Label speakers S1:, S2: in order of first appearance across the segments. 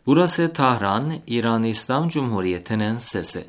S1: Burası Tahran, İran İslam Cumhuriyeti'nin sesi.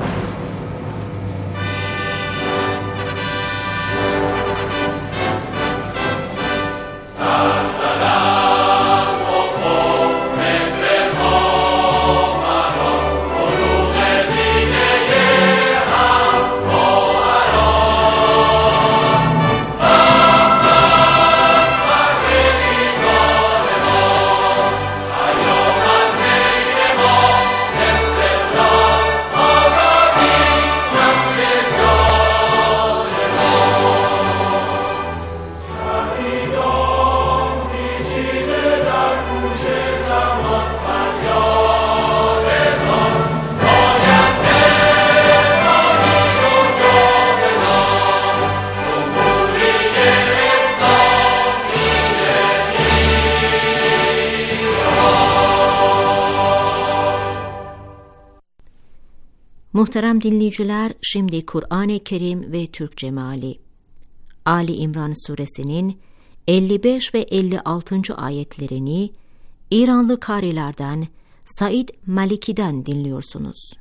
S2: Muhterem dinleyiciler, şimdi Kur'an-ı Kerim ve Türkçe meali. Ali İmran suresinin 55 ve 56. ayetlerini İranlı karilerden Said Maliki'den dinliyorsunuz.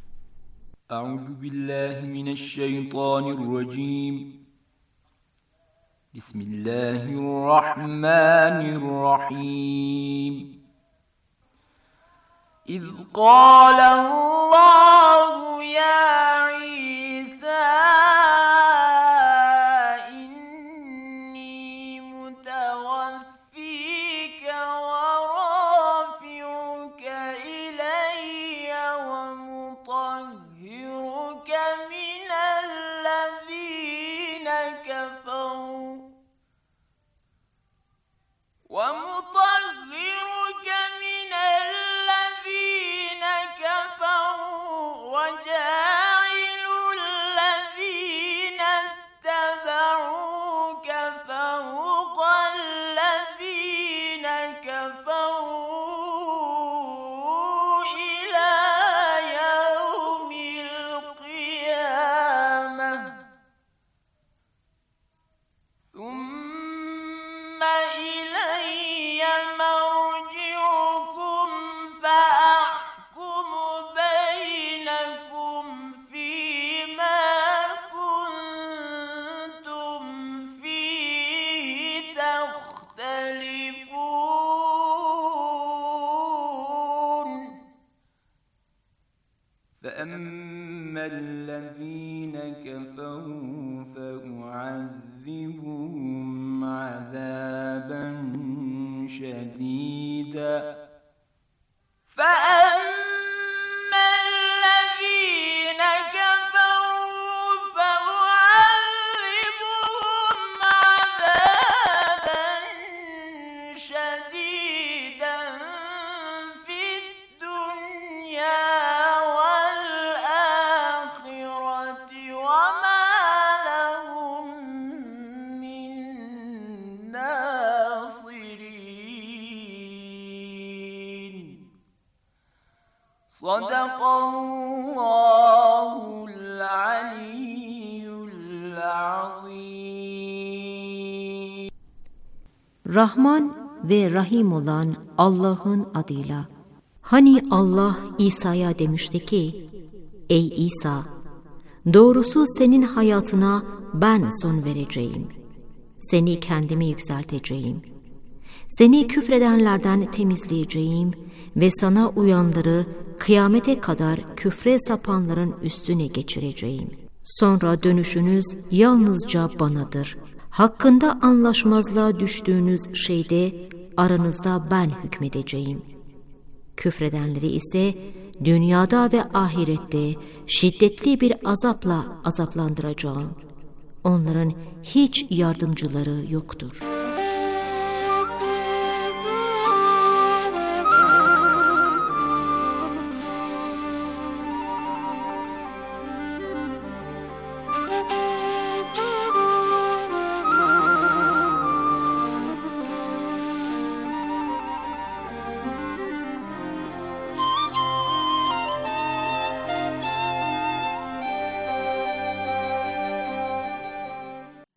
S3: Euzubillahimineşşeytanirracim. Bismillahirrahmanirrahim. إذ قال الله يا عيسى إني متوفيك ورافعك إلي ومطهرك من الذين كفروا وجاعل الذين اتبعوك فوق الذين كفروا إلى يوم القيامة ثم إلي مرجعكم فأحكم بينكم فيما كنتم فيه تختلفون فأما الذين كفروا فأعذبهم عذابا شديدا فأما الذين كفروا فأعذبهم عذابا شديدا في الدنيا والآخرة وما لهم من ناصرين. صدق الله العلي العظيم.
S2: Rahman ve Rahim olan Allah'ın adıyla. Hani Allah İsa'ya demişti ki, Ey İsa, doğrusu senin hayatına ben son vereceğim. Seni kendime yükselteceğim. Seni küfredenlerden temizleyeceğim ve sana uyanları kıyamete kadar küfre sapanların üstüne geçireceğim. Sonra dönüşünüz yalnızca banadır. Hakkında anlaşmazlığa düştüğünüz şeyde aranızda ben hükmedeceğim. Küfredenleri ise dünyada ve ahirette şiddetli bir azapla azaplandıracağım. Onların hiç yardımcıları yoktur.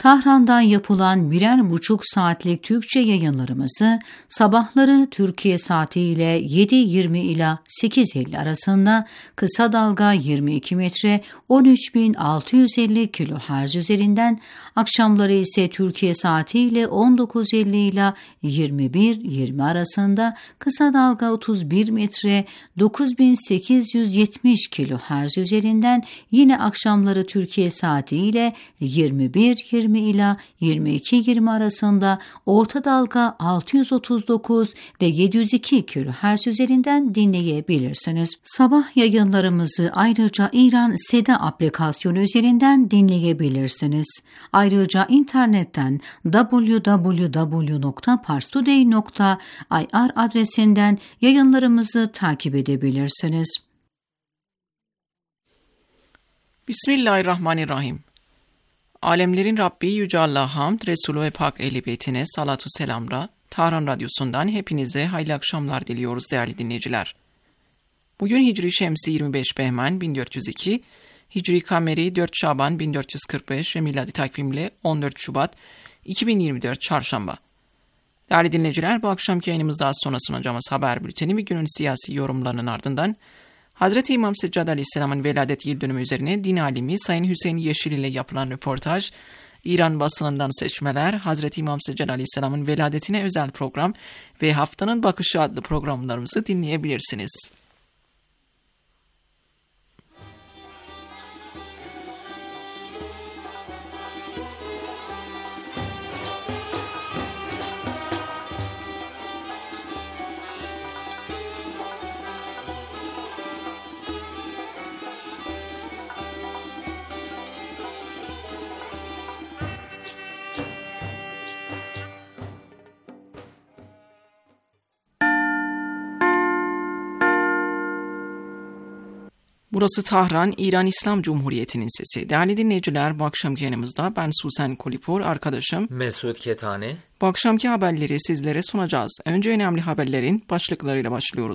S4: Tahran'dan yapılan 1,5 saatlik Türkçe yayınlarımızı sabahları Türkiye saatiyle 7.20 ila 8.50 arasında kısa dalga 22 metre 13.650 kHz üzerinden, akşamları ise Türkiye saatiyle 19.50 ila 21.20 arasında kısa dalga 31 metre 9.870 kHz üzerinden, yine akşamları Türkiye saatiyle 21.20 ila 22.20 arasında orta dalga 639 ve 702 kHz üzerinden dinleyebilirsiniz. Sabah yayınlarımızı ayrıca İran Seda aplikasyonu üzerinden dinleyebilirsiniz. Ayrıca internetten www.parstoday.ir adresinden yayınlarımızı takip edebilirsiniz.
S5: Bismillahirrahmanirrahim. Alemlerin Rabbi Yüce Allah'a hamd, Resulü ve Pak Ehl-i Beytine salatu selamla Tahran Radyosu'ndan hepinize hayırlı akşamlar diliyoruz değerli dinleyiciler. Bugün Hicri Şemsi 25 Behmen 1402, Hicri Kameri 4 Şaban 1445 ve miladi takvimle 14 Şubat 2024 Çarşamba. Değerli dinleyiciler, bu akşamki yayınımızda az sonra sunacağımız haber bülteni ve günün siyasi yorumlarının ardından Hazreti İmam Seccad Aleyhisselam'ın veladet yıl dönümü üzerine din alimi Sayın Hüseyin Yeşil ile yapılan röportaj, İran basınından seçmeler, Hazreti İmam Seccad Aleyhisselam'ın veladetine özel program ve Haftanın Bakışı adlı programlarımızı dinleyebilirsiniz. Burası Tahran, İran İslam Cumhuriyeti'nin sesi. Değerli dinleyiciler, bu akşamki yayınımızda ben Susan Kolipur, arkadaşım
S1: Mesut Ketane.
S5: Bu akşamki haberleri sizlere sunacağız. Önce önemli haberlerin başlıklarıyla başlıyoruz.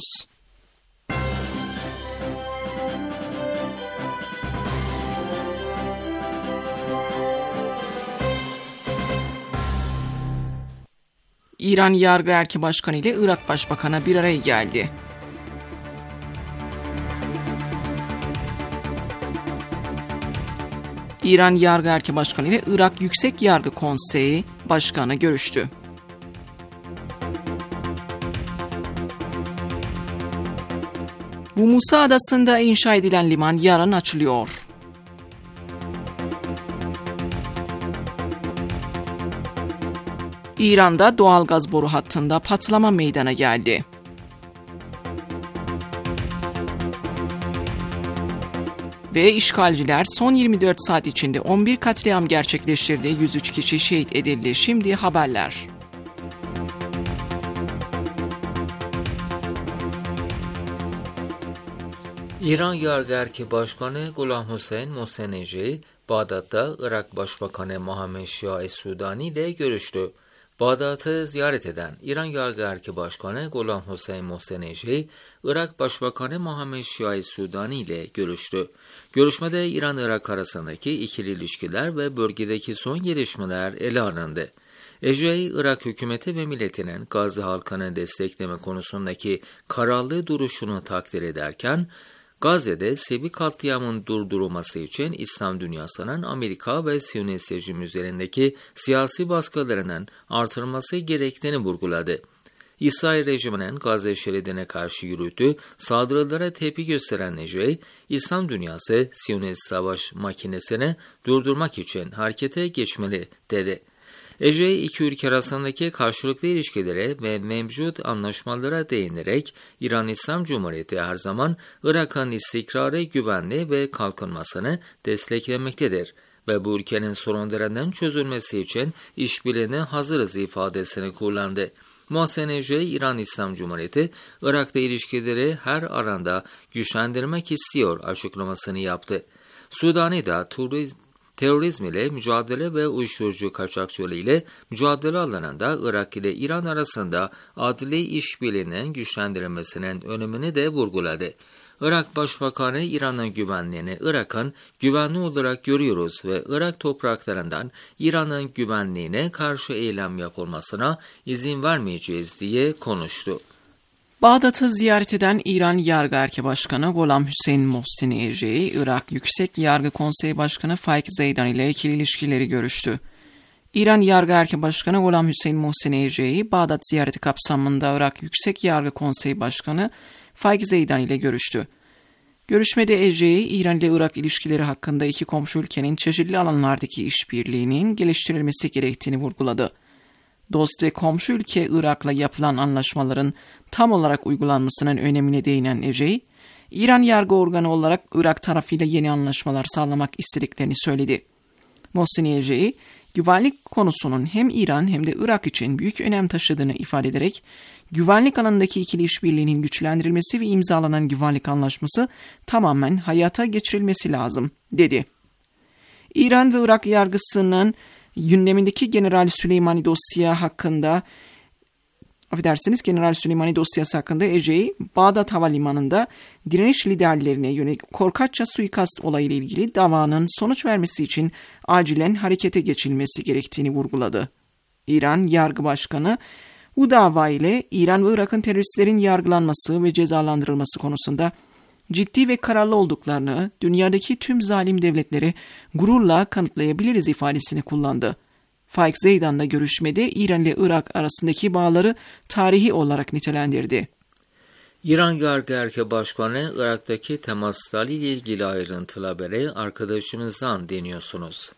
S5: İran Yargı Erki Başkanı ile Irak Başbakanı bir araya geldi. İran Yargı Erki Başkanı ile Irak Yüksek Yargı Konseyi Başkanı görüştü. Bu Musa Adası'nda inşa edilen liman yarın açılıyor. İran'da doğalgaz boru hattında patlama meydana geldi. Ve işgalciler son 24 saat içinde 11 katliam gerçekleştirdi, 103 kişi şehit edildi. Şimdi haberler.
S1: İran Yargı Erki Başkanı Ghulam Hüseyin Mohseneci, Bağdat'ta Irak Başbakanı Muhammed Şia Sudani ile görüştü. Bağdat'ı ziyaret eden İran Yargı Erki Başkanı Ghulam Hüseyin Mohseneci, Irak Başbakanı Muhammed Şia Sudani ile görüştü. Görüşmede İran-Irak arasındaki ikili ilişkiler ve bölgedeki son gelişmeler ele alındı. Ecey, Irak hükümeti ve milletinin Gazze halkını destekleme konusundaki kararlı duruşunu takdir ederken, Gazze'de sivil katliamın durdurulması için İslam dünyasının Amerika ve Siyonist rejim üzerindeki siyasi baskılarının artırılması gerektiğini vurguladı. İsrail rejiminin Gazze şeridine karşı yürüttüğü saldırılara tepki gösteren Ecey, İslam dünyası Siyonist savaş makinesini durdurmak için harekete geçmeli dedi. Ecey, iki ülke arasındaki karşılıklı ilişkilere ve mevcut anlaşmalara değinerek İran İslam Cumhuriyeti her zaman Irak'ın istikrarı, güvenli ve kalkınmasını desteklemektedir ve bu ülkenin sorunlarının çözülmesi için işbirliğine hazırız ifadesini kullandı. Mohseneci, İran İslam Cumhuriyeti, Irak'ta ilişkileri her alanda güçlendirmek istiyor açıklamasını yaptı. Sudani da terörizm ile mücadele ve uyuşturucu kaçakçılığı ile mücadele alanında Irak ile İran arasında adli işbirliğinin güçlendirilmesinin önemini de vurguladı. Irak Başbakanı İran'ın güvenliğini Irak'ın güvenli olarak görüyoruz ve Irak topraklarından İran'ın güvenliğine karşı eylem yapılmasına izin vermeyeceğiz diye konuştu.
S5: Bağdat'ı ziyaret eden İran Yargı Erkeği Golam Hüseyin Mohseni Ejei, Irak Yüksek Yargı Konseyi Başkanı Faik Zeydan ile ikili ilişkileri görüştü. İran Yargı Erkeği Golam Hüseyin Mohseni Ejei, Bağdat ziyareti kapsamında Irak Yüksek Yargı Konseyi Başkanı Faik Zeydan ile görüştü. Görüşmede Ejei, İran ile Irak ilişkileri hakkında iki komşu ülkenin çeşitli alanlardaki işbirliğinin geliştirilmesi gerektiğini vurguladı. Dost ve komşu ülke Irak'la yapılan anlaşmaların tam olarak uygulanmasının önemine değinen Ejei, İran yargı organı olarak Irak tarafıyla yeni anlaşmalar sağlamak istediklerini söyledi. Mohseni Ejei, güvenlik konusunun hem İran hem de Irak için büyük önem taşıdığını ifade ederek, güvenlik alanındaki ikili işbirliğinin güçlendirilmesi ve imzalanan güvenlik anlaşması tamamen hayata geçirilmesi lazım, dedi. İran ve Irak yargısının gündemindeki General Süleymani dosyası hakkında Ejei, Bağdat Havalimanı'nda direniş liderlerine yönelik korkakça suikast olayıyla ilgili davanın sonuç vermesi için acilen harekete geçilmesi gerektiğini vurguladı. İran Yargı Başkanı, bu dava ile İran ve Irak'ın teröristlerin yargılanması ve cezalandırılması konusunda ciddi ve kararlı olduklarını dünyadaki tüm zalim devletleri gururla kanıtlayabiliriz ifadesini kullandı. Faik Zeydan da görüşmede İran ile Irak arasındaki bağları tarihi olarak nitelendirdi.
S1: İran Yargı Erkeği Başkanı Irak'taki temaslarla ilgili ayrıntılı haberi arkadaşımızdan dinliyorsunuz.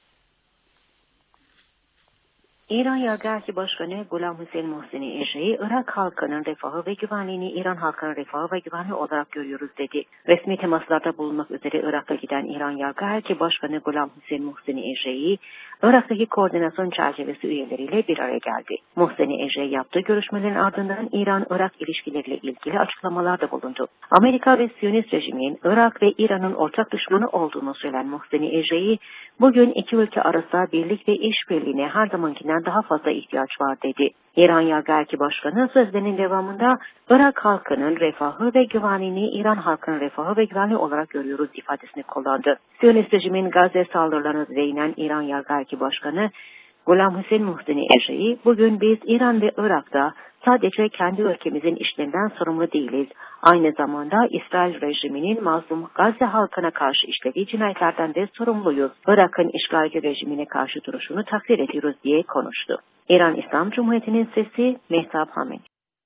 S2: İran Yargı Erkeği Başkanı Golam Hüseyin Mohseni Ejei, Irak halkının refahı ve güvenliğini İran halkının refahı ve güvenliği olarak görüyoruz dedi. Resmi temaslarda bulunmak üzere Irak'a giden İran Yargı Erkeği Başkanı Golam Hüseyin Mohseni Ejei, Irak'taki koordinasyon çerçevesi üyeleriyle bir araya geldi. Mohseni Ejei yaptığı görüşmelerin ardından İran-Irak ilişkileriyle ilgili açıklamalarda bulundu. Amerika ve Siyonist rejimin Irak ve İran'ın ortak düşmanı olduğunu söyleyen Mohseni Ejei, bugün iki ülke arasında birlik ve işbirliğine her zamankinden daha fazla ihtiyaç var dedi. İran Yargı Erkeği Başkanı sözlerinin devamında Irak halkının refahı ve güvenliğini İran halkının refahı ve güvenliği olarak görüyoruz ifadesini kullandı. Siyonist rejimin Gazze saldırılarına değinen İran Yargı Erkeği Başkanı Golam Hüseyin Mohseni Ejei, bugün biz İran ve Irak'ta sadece kendi ülkemizin işlerinden sorumlu değiliz. Aynı zamanda İsrail rejiminin mazlum Gazze halkına karşı işlediği cinayetlerden de sorumluyuz. Irak'ın işgalci rejimine karşı duruşunu takdir ediyoruz diye konuştu. İran İslam Cumhuriyeti'nin sesi Mehtap Hamid.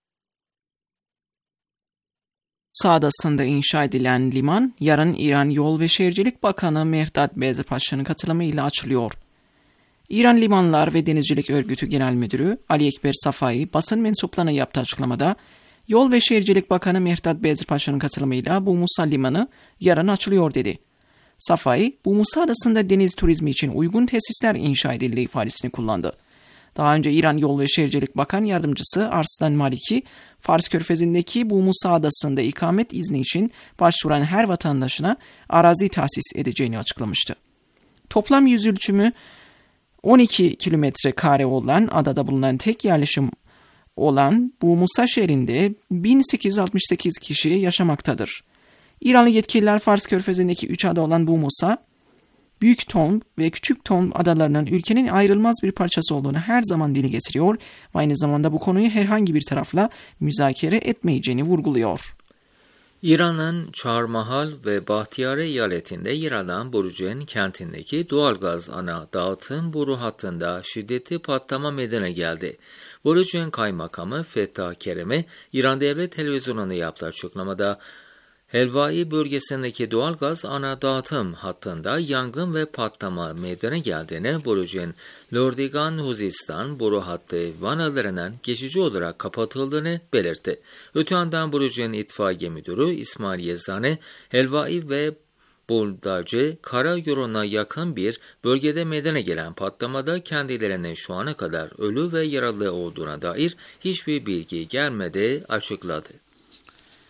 S5: Sağdasında inşa edilen liman, yarın İran Yol ve Şehircilik Bakanı Mehrdad Bezirpaşa'nın katılımıyla açılıyor. İran Limanlar ve Denizcilik Örgütü Genel Müdürü Ali Ekber Safai basın mensuplarına yaptığı açıklamada, Yol ve Şehircilik Bakanı Mehrdad Bezirpaşa'nın katılımıyla Bu Musa Limanı yarın açılıyor dedi. Safai, Bu Musa Adası'nda deniz turizmi için uygun tesisler inşa edildiği ifadesini kullandı. Daha önce İran Yol ve Şehircilik Bakan Yardımcısı Arslan Maliki, Fars Körfezi'ndeki Bu Musa Adası'nda ikamet izni için başvuran her vatandaşına arazi tahsis edeceğini açıklamıştı. Toplam yüz ölçümü 12 kilometre kare olan adada bulunan tek yerleşim olan Bu Musa şehrinde 1868 kişi yaşamaktadır. İranlı yetkililer Fars Körfezi'ndeki 3 ada olan Bu Musa, Büyük Tom ve Küçük Tom adalarının ülkenin ayrılmaz bir parçası olduğunu her zaman dile getiriyor ve aynı zamanda bu konuyu herhangi bir tarafla müzakere etmeyeceğini vurguluyor.
S1: İran'ın Çarmahal ve Bahtiyare eyaletinde yer alan Burujen kentindeki doğalgaz ana dağıtım boru hattında şiddetli patlama meydana geldi. Burujen Kaymakamı Fettah Kerem'e İran Devlet Televizyonu'na yaptığı açıklamada, Helvai bölgesindeki doğalgaz ana dağıtım hattında yangın ve patlama meydana geldiğini, Burujen, Lordigan, Huzistan boru hattı vanalarının geçici olarak kapatıldığını belirtti. Öte yandan Burujen İtfaiye Müdürü İsmail Yezdane, Helvai ve Buldacı karayoluna yakın bir bölgede meydana gelen patlamada kendilerine şu ana kadar ölü ve yaralı olduğuna dair hiçbir bilgi gelmedi açıkladı.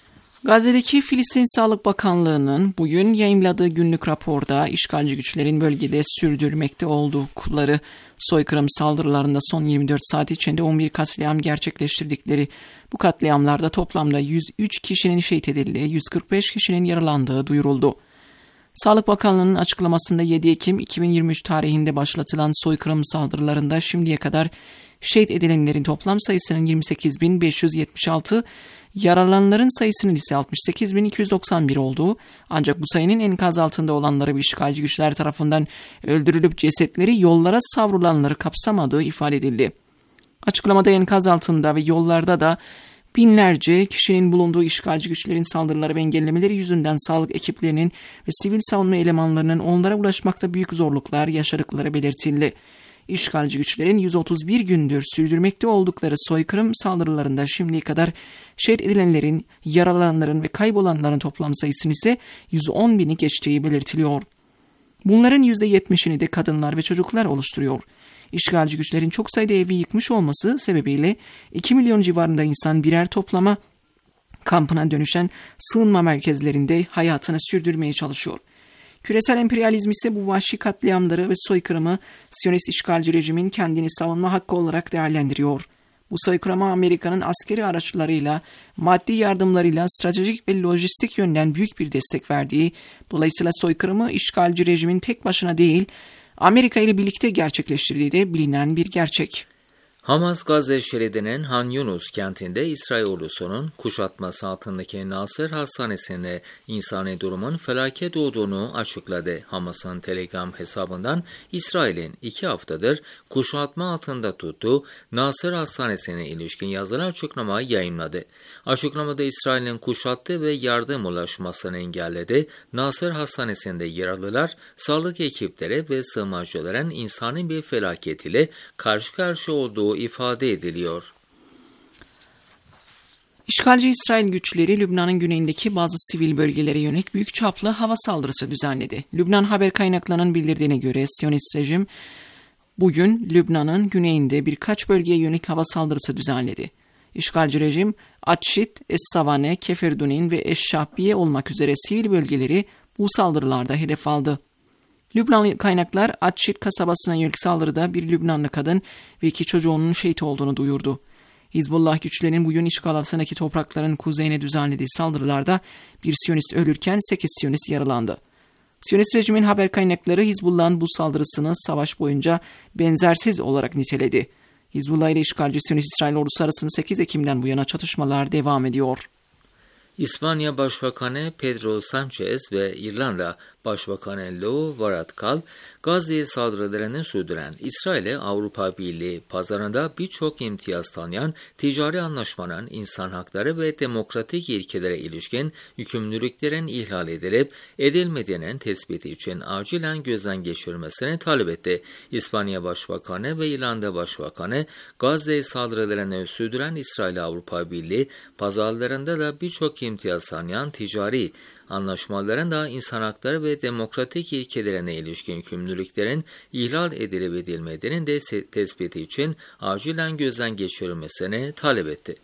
S5: Gazze'deki Filistin Sağlık Bakanlığı'nın bugün yayımladığı günlük raporda işgalci güçlerin bölgede sürdürmekte oldukları soykırım saldırılarında son 24 saat içinde 11 katliam gerçekleştirdikleri, bu katliamlarda toplamda 103 kişinin şehit edildiği, 145 kişinin yaralandığı duyuruldu. Sağlık Bakanlığı'nın açıklamasında 7 Ekim 2023 tarihinde başlatılan soykırım saldırılarında şimdiye kadar şehit edilenlerin toplam sayısının 28.576, yaralananların sayısının ise 68.291 olduğu, ancak bu sayının enkaz altında olanları ve işgalci güçler tarafından öldürülüp cesetleri yollara savrulanları kapsamadığı ifade edildi. Açıklamada enkaz altında ve yollarda da binlerce kişinin bulunduğu, işgalci güçlerin saldırıları ve engellemeleri yüzünden sağlık ekiplerinin ve sivil savunma elemanlarının onlara ulaşmakta büyük zorluklar yaşadıkları belirtildi. İşgalci güçlerin 131 gündür sürdürmekte oldukları soykırım saldırılarında şimdiye kadar şehit edilenlerin, yaralananların ve kaybolanların toplam sayısının ise 110.000'i geçtiği belirtiliyor. Bunların %70'ini de kadınlar ve çocuklar oluşturuyor. İşgalci güçlerin çok sayıda evi yıkmış olması sebebiyle 2 milyon civarında insan birer toplama kampına dönüşen sığınma merkezlerinde hayatını sürdürmeye çalışıyor. Küresel emperyalizm ise bu vahşi katliamları ve soykırımı Siyonist işgalci rejimin kendini savunma hakkı olarak değerlendiriyor. Bu soykırıma Amerika'nın askeri araçlarıyla, maddi yardımlarıyla, stratejik ve lojistik yönden büyük bir destek verdiği, dolayısıyla soykırımı işgalci rejimin tek başına değil, Amerika ile birlikte gerçekleştirdiği de bilinen bir gerçek.
S1: Hamas Gazze şeridinin Han Yunus kentinde İsrail ordusunun kuşatması altındaki Nasır Hastanesi'nde insani durumun felaket olduğunu açıkladı. Hamas'ın Telegram hesabından İsrail'in 2 haftadır kuşatma altında tuttuğu Nasır Hastanesi'ne ilişkin yazılı açıklama yayınladı. Açıklamada İsrail'in kuşattığı ve yardım ulaşmasını engelledi. Nasır Hastanesi'nde yaralılar, sağlık ekipleri ve sığınmacıların insani bir felaket ile karşı karşıya olduğu ifade ediliyor.
S5: İşgalci İsrail güçleri Lübnan'ın güneyindeki bazı sivil bölgelere yönelik büyük çaplı hava saldırısı düzenledi. Lübnan haber kaynaklarının bildirdiğine göre Siyonist rejim bugün Lübnan'ın güneyinde birkaç bölgeye yönelik hava saldırısı düzenledi. İşgalci rejim Atşit, Es-Savane, Keferdunin ve Eş-Şahbiye olmak üzere sivil bölgeleri bu saldırılarda hedef aldı. Lübnanlı kaynaklar Atşit kasabasına yönelik saldırıda bir Lübnanlı kadın ve 2 çocuğunun şehit olduğunu duyurdu. Hizbullah güçlerinin bugün işgal altındaki toprakların kuzeyine düzenlediği saldırılarda bir Siyonist ölürken 8 Siyonist yaralandı. Siyonist rejimin haber kaynakları Hizbullah'ın bu saldırısını savaş boyunca benzersiz olarak niteledi. Hizbullah ile işgalci Siyonist İsrail ordusu arasında 8 Ekim'den bu yana çatışmalar devam ediyor.
S1: İspanya Başbakanı Pedro Sanchez ve İrlanda Başbakanı Leo Varadkar, Gazze'ye saldırılarını sürdüren İsrail'e Avrupa Birliği pazarında birçok imtiyaz tanıyan ticari anlaşmanın insan hakları ve demokratik ilkelere ilişkin yükümlülüklerin ihlal edilip edilmediğinin tespiti için acilen gözden geçirilmesini talep etti. İspanya Başbakanı ve İrlanda Başbakanı, Gazze'ye saldırılarını sürdüren İsrail Avrupa Birliği pazarlarında da birçok imtiyaz tanıyan ticari anlaşmaların da insan hakları ve demokratik ilkelerine ilişkin yükümlülüklerin ihlal edilip edilmediğinin de tespiti için acilen gözden geçirilmesini talep etti.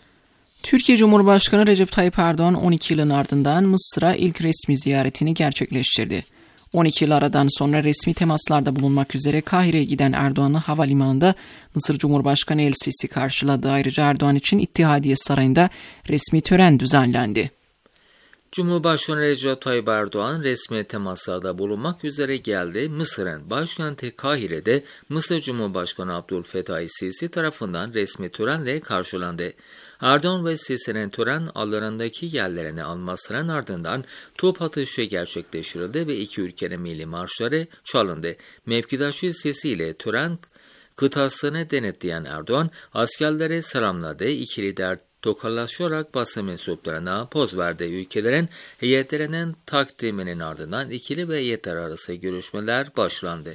S5: Türkiye Cumhurbaşkanı Recep Tayyip Erdoğan 12 yılın ardından Mısır'a ilk resmi ziyaretini gerçekleştirdi. 12 yıl aradan sonra resmi temaslarda bulunmak üzere Kahire'ye giden Erdoğan'ı havalimanında Mısır Cumhurbaşkanı El-Sisi karşıladı. Ayrıca Erdoğan için İttihadiye Sarayı'nda resmi tören düzenlendi.
S1: Cumhurbaşkanı Recep Tayyip Erdoğan resmi temaslarda bulunmak üzere geldi. Mısır'ın başkenti Kahire'de Mısır Cumhurbaşkanı Abdülfettah Sisi tarafından resmi törenle karşılandı. Erdoğan ve Sisi'nin tören alanlarındaki yerlerini almasının ardından top atışı gerçekleştirildi ve iki ülkenin milli marşları çalındı. Mevkidaşı Sisi ile tören kıtasını denetleyen Erdoğan askerlere selamladı. İki lider tokalaşarak basın mensuplarına poz verdi. Ülkelerin heyetlerinin takdiminin ardından ikili ve heyetler arası görüşmeler başlandı.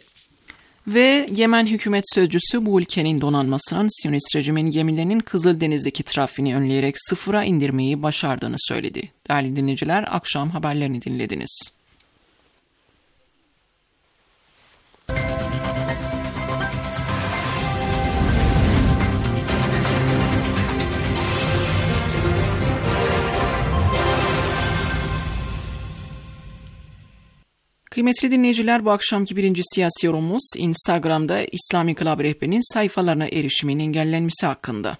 S5: Ve Yemen hükümet sözcüsü bu ülkenin donanmasının Siyonist rejimin gemilerinin Kızıldeniz'deki trafiğini önleyerek sıfıra indirmeyi başardığını söyledi. Değerli dinleyiciler, akşam haberlerini dinlediniz. Kıymetli dinleyiciler, bu akşamki birinci siyasi yorumumuz Instagram'da İslami İnkılap Rehberi'nin sayfalarına erişimin engellenmesi hakkında.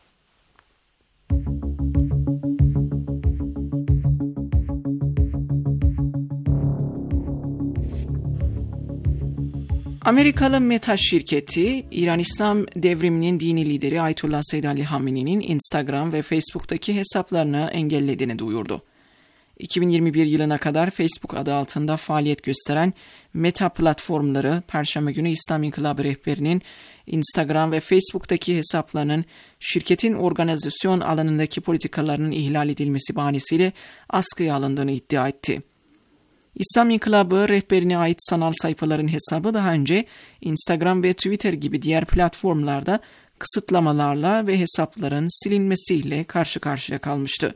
S5: Amerikalı Meta şirketi, İran İslam Devrimi'nin dini lideri Ayetullah Seyyid Ali Hamenei'nin Instagram ve Facebook'taki hesaplarını engellediğini duyurdu. 2021 yılına kadar Facebook adı altında faaliyet gösteren Meta platformları, Perşembe günü İslam İnkılabı Rehberi'nin Instagram ve Facebook'taki hesaplarının şirketin organizasyon alanındaki politikalarının ihlal edilmesi bahanesiyle askıya alındığını iddia etti. İslam İnkılabı Rehberi'ne ait sanal sayfaların hesabı daha önce Instagram ve Twitter gibi diğer platformlarda kısıtlamalarla ve hesapların silinmesiyle karşı karşıya kalmıştı.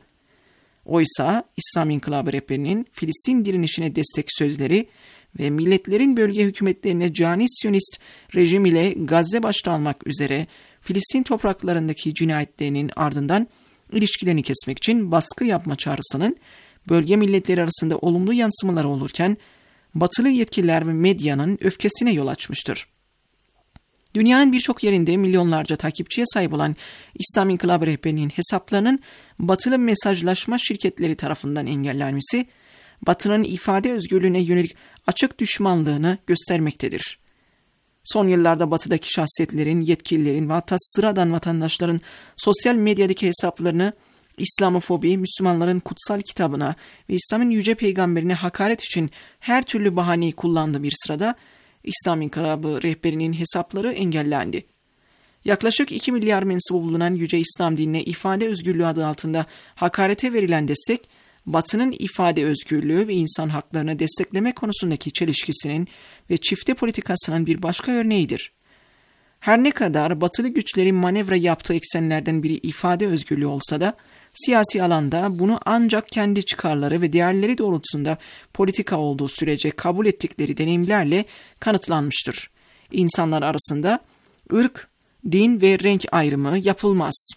S5: Oysa İslam İnkılabı Rehberi'nin Filistin direnişine destek sözleri ve milletlerin bölge hükümetlerine cani Siyonist rejim ile Gazze başta almak üzere Filistin topraklarındaki cinayetlerinin ardından ilişkilerini kesmek için baskı yapma çağrısının bölge milletleri arasında olumlu yansımaları olurken batılı yetkililer ve medyanın öfkesine yol açmıştır. Dünyanın birçok yerinde milyonlarca takipçiye sahip olan İslam İnkılabı Rehberi'nin hesaplarının batılı mesajlaşma şirketleri tarafından engellenmesi, Batı'nın ifade özgürlüğüne yönelik açık düşmanlığını göstermektedir. Son yıllarda Batı'daki şahsiyetlerin, yetkililerin ve hatta sıradan vatandaşların sosyal medyadaki hesaplarını İslamofobi, Müslümanların kutsal kitabına ve İslam'ın yüce peygamberine hakaret için her türlü bahaneyi kullandığı bir sırada İslam İnkılabı Rehberi'nin hesapları engellendi. Yaklaşık 2 milyar mensubu bulunan Yüce İslam dinine ifade özgürlüğü adı altında hakarete verilen destek, Batı'nın ifade özgürlüğü ve insan haklarını destekleme konusundaki çelişkisinin ve çifte politikasının bir başka örneğidir. Her ne kadar batılı güçlerin manevra yaptığı eksenlerden biri ifade özgürlüğü olsa da, siyasi alanda bunu ancak kendi çıkarları ve değerleri doğrultusunda politika olduğu sürece kabul ettikleri deneyimlerle kanıtlanmıştır. İnsanlar arasında ırk, din ve renk ayrımı yapılmaz.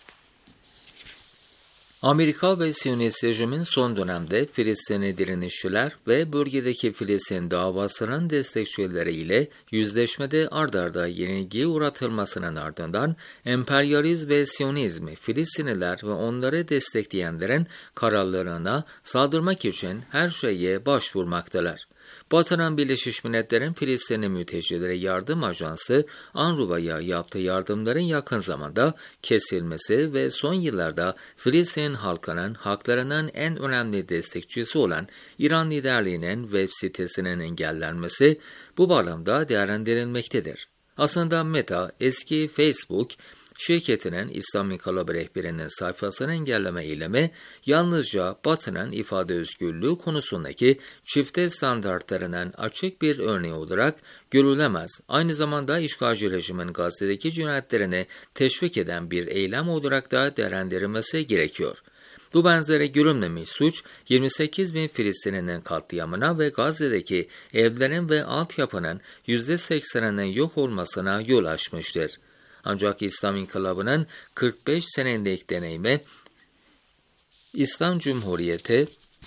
S1: Amerika ve Siyonist rejimin son dönemde Filistinli direnişçiler ve bölgedeki Filistin davasının destekçileriyle yüzleşmede ard arda yenilgiye uğratılmasının ardından emperyalizm ve Siyonizmi Filistinliler ve onları destekleyenlerin kararlarına saldırmak için her şeye başvurmaktalar. Batı'nın Birleşmiş Milletler'in Filistinli Mültecilere Yardım Ajansı UNRWA'ya yaptığı yardımların yakın zamanda kesilmesi ve son yıllarda Filistin halkının haklarının en önemli destekçisi olan İran liderliğinin web sitesinin engellenmesi bu bağlamda değerlendirilmektedir. Aslında Meta, eski Facebook şirketinin İslam İnkılabı Rehberi'nin sayfasını engelleme eylemi yalnızca Batı'nın ifade özgürlüğü konusundaki çifte standartlarının açık bir örneği olarak görülemez. Aynı zamanda işgalci rejimin Gazze'deki cinayetlerini teşvik eden bir eylem olarak da değerlendirilmesi gerekiyor. Bu benzeri görülmemiş suç 28 bin Filistinli'nin katliamına ve Gazze'deki evlerin ve altyapının %80'inin yok olmasına yol açmıştır. Ancak İslam İnkılabı'nın 45 senelik deneyimi, İslam Cumhuriyeti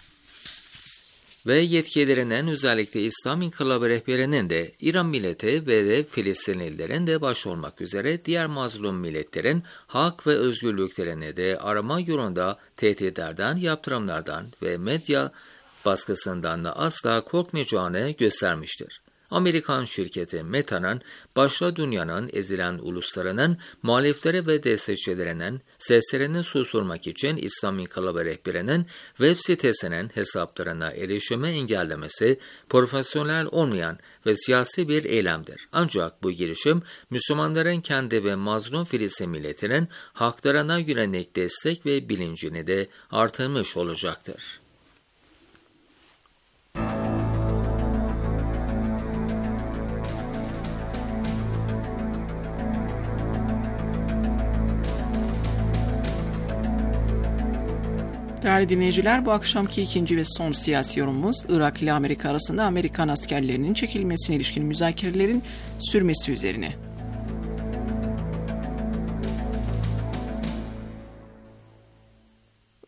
S1: ve yetkililerinin özellikle İslam İnkılabı Rehberi'nin de İran milleti ve de Filistinlilerin de baş olmak üzere diğer mazlum milletlerin hak ve özgürlüklerini de arama yolunda tehditlerden, yaptırımlardan ve medya baskısından da asla korkmayacağını göstermiştir. Amerikan şirketi Meta'nın başta dünyanın ezilen uluslarının muhalifleri ve destekçilerinin seslerini susturmak için İslam İnkılabı Rehberi'nin web sitesinin hesaplarına erişimi engellemesi profesyonel olmayan ve siyasi bir eylemdir. Ancak bu girişim Müslümanların kendi ve mazlum Filistin milletinin haklarına yönelik destek ve bilincini de artırmış olacaktır.
S5: Değerli dinleyiciler, bu akşamki ikinci ve son siyasi yorumumuz Irak ile Amerika arasında Amerikan askerlerinin çekilmesine ilişkin müzakerelerin sürmesi üzerine.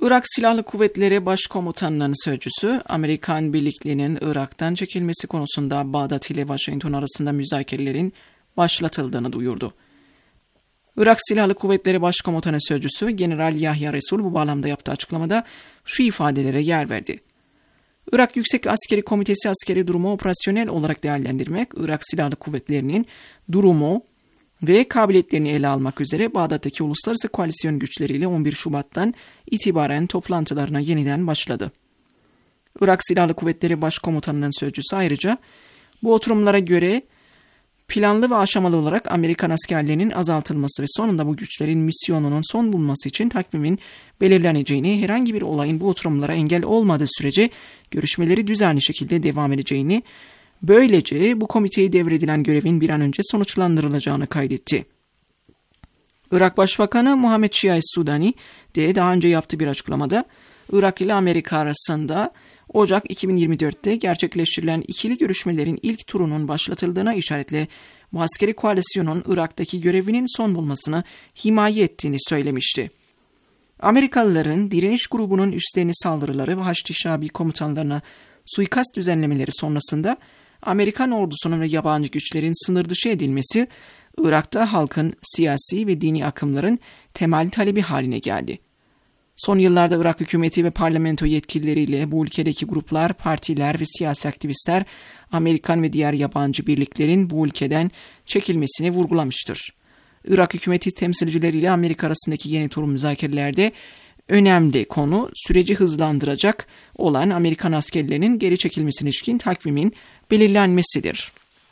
S5: Irak Silahlı Kuvvetleri Başkomutanı'nın sözcüsü, Amerikan birliklerinin Irak'tan çekilmesi konusunda Bağdat ile Washington arasında müzakerelerin başlatıldığını duyurdu. Irak Silahlı Kuvvetleri Başkomutanı Sözcüsü General Yahya Resul bu bağlamda yaptığı açıklamada şu ifadelere yer verdi. Irak Yüksek Askeri Komitesi askeri durumu operasyonel olarak değerlendirmek, Irak Silahlı Kuvvetleri'nin durumu ve kabiliyetlerini ele almak üzere Bağdat'taki uluslararası koalisyon güçleriyle 11 Şubat'tan itibaren toplantılarına yeniden başladı. Irak Silahlı Kuvvetleri Başkomutanı'nın sözcüsü ayrıca bu oturumlara göre planlı ve aşamalı olarak Amerikan askerlerinin azaltılması ve sonunda bu güçlerin misyonunun son bulması için takvimin belirleneceğini, herhangi bir olayın bu oturumlara engel olmadığı sürece görüşmeleri düzenli şekilde devam edeceğini, böylece bu komiteye devredilen görevin bir an önce sonuçlandırılacağını kaydetti. Irak Başbakanı Muhammed Şia Es-Sudani de daha önce yaptığı bir açıklamada Irak ile Amerika arasında Ocak 2024'te gerçekleştirilen ikili görüşmelerin ilk turunun başlatıldığına işaretle bu askeri koalisyonun Irak'taki görevinin son bulmasını himaye ettiğini söylemişti. Amerikalıların direniş grubunun üstlerine saldırıları ve Haçlı Şabi komutanlarına suikast düzenlemeleri sonrasında Amerikan ordusunun ve yabancı güçlerin sınır dışı edilmesi Irak'ta halkın siyasi ve dini akımların temel talebi haline geldi. Son yıllarda Irak hükümeti ve parlamento yetkilileriyle bu ülkedeki gruplar, partiler ve siyasi aktivistler Amerikan ve diğer yabancı birliklerin bu ülkeden çekilmesini vurgulamıştır. Irak hükümeti temsilcileriyle Amerika arasındaki yeni tur müzakerelerde önemli konu süreci hızlandıracak olan Amerikan askerlerinin geri çekilmesine ilişkin takvimin belirlenmesidir.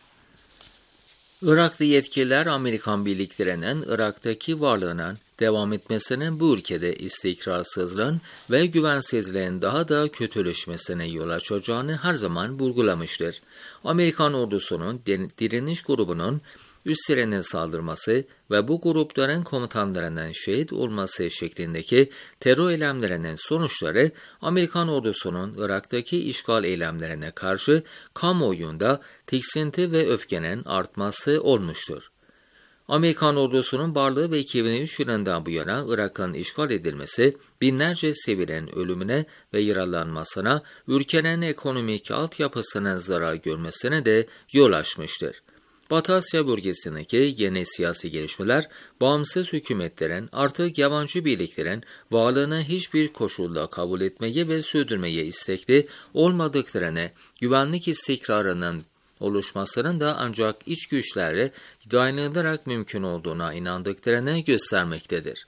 S1: Iraklı yetkililer Amerikan birliklerinin Irak'taki varlığının devam etmesinin bu ülkede istikrarsızlığın ve güvensizliğin daha da kötüleşmesine yol açacağını her zaman vurgulamıştır. Amerikan ordusunun direniş grubunun üstlerine saldırması ve bu grupların komutanlarının şehit olması şeklindeki terör eylemlerinin sonuçları Amerikan ordusunun Irak'taki işgal eylemlerine karşı kamuoyunda tiksinti ve öfkenin artması olmuştur. Amerikan ordusunun varlığı ve 2003 yılından bu yana Irak'ın işgal edilmesi, binlerce sivilin ölümüne ve yaralanmasına, ülkenin ekonomik altyapısının zarar görmesine de yol açmıştır. Batı Asya bölgesindeki yeni siyasi gelişmeler, bağımsız hükümetlerin artık yabancı birliklerin varlığını hiçbir koşulda kabul etmeye ve sürdürmeye istekli olmadıklarını, güvenlik istikrarının oluşmasının da ancak iç güçlerle dayanılarak mümkün olduğuna inandıklarını göstermektedir.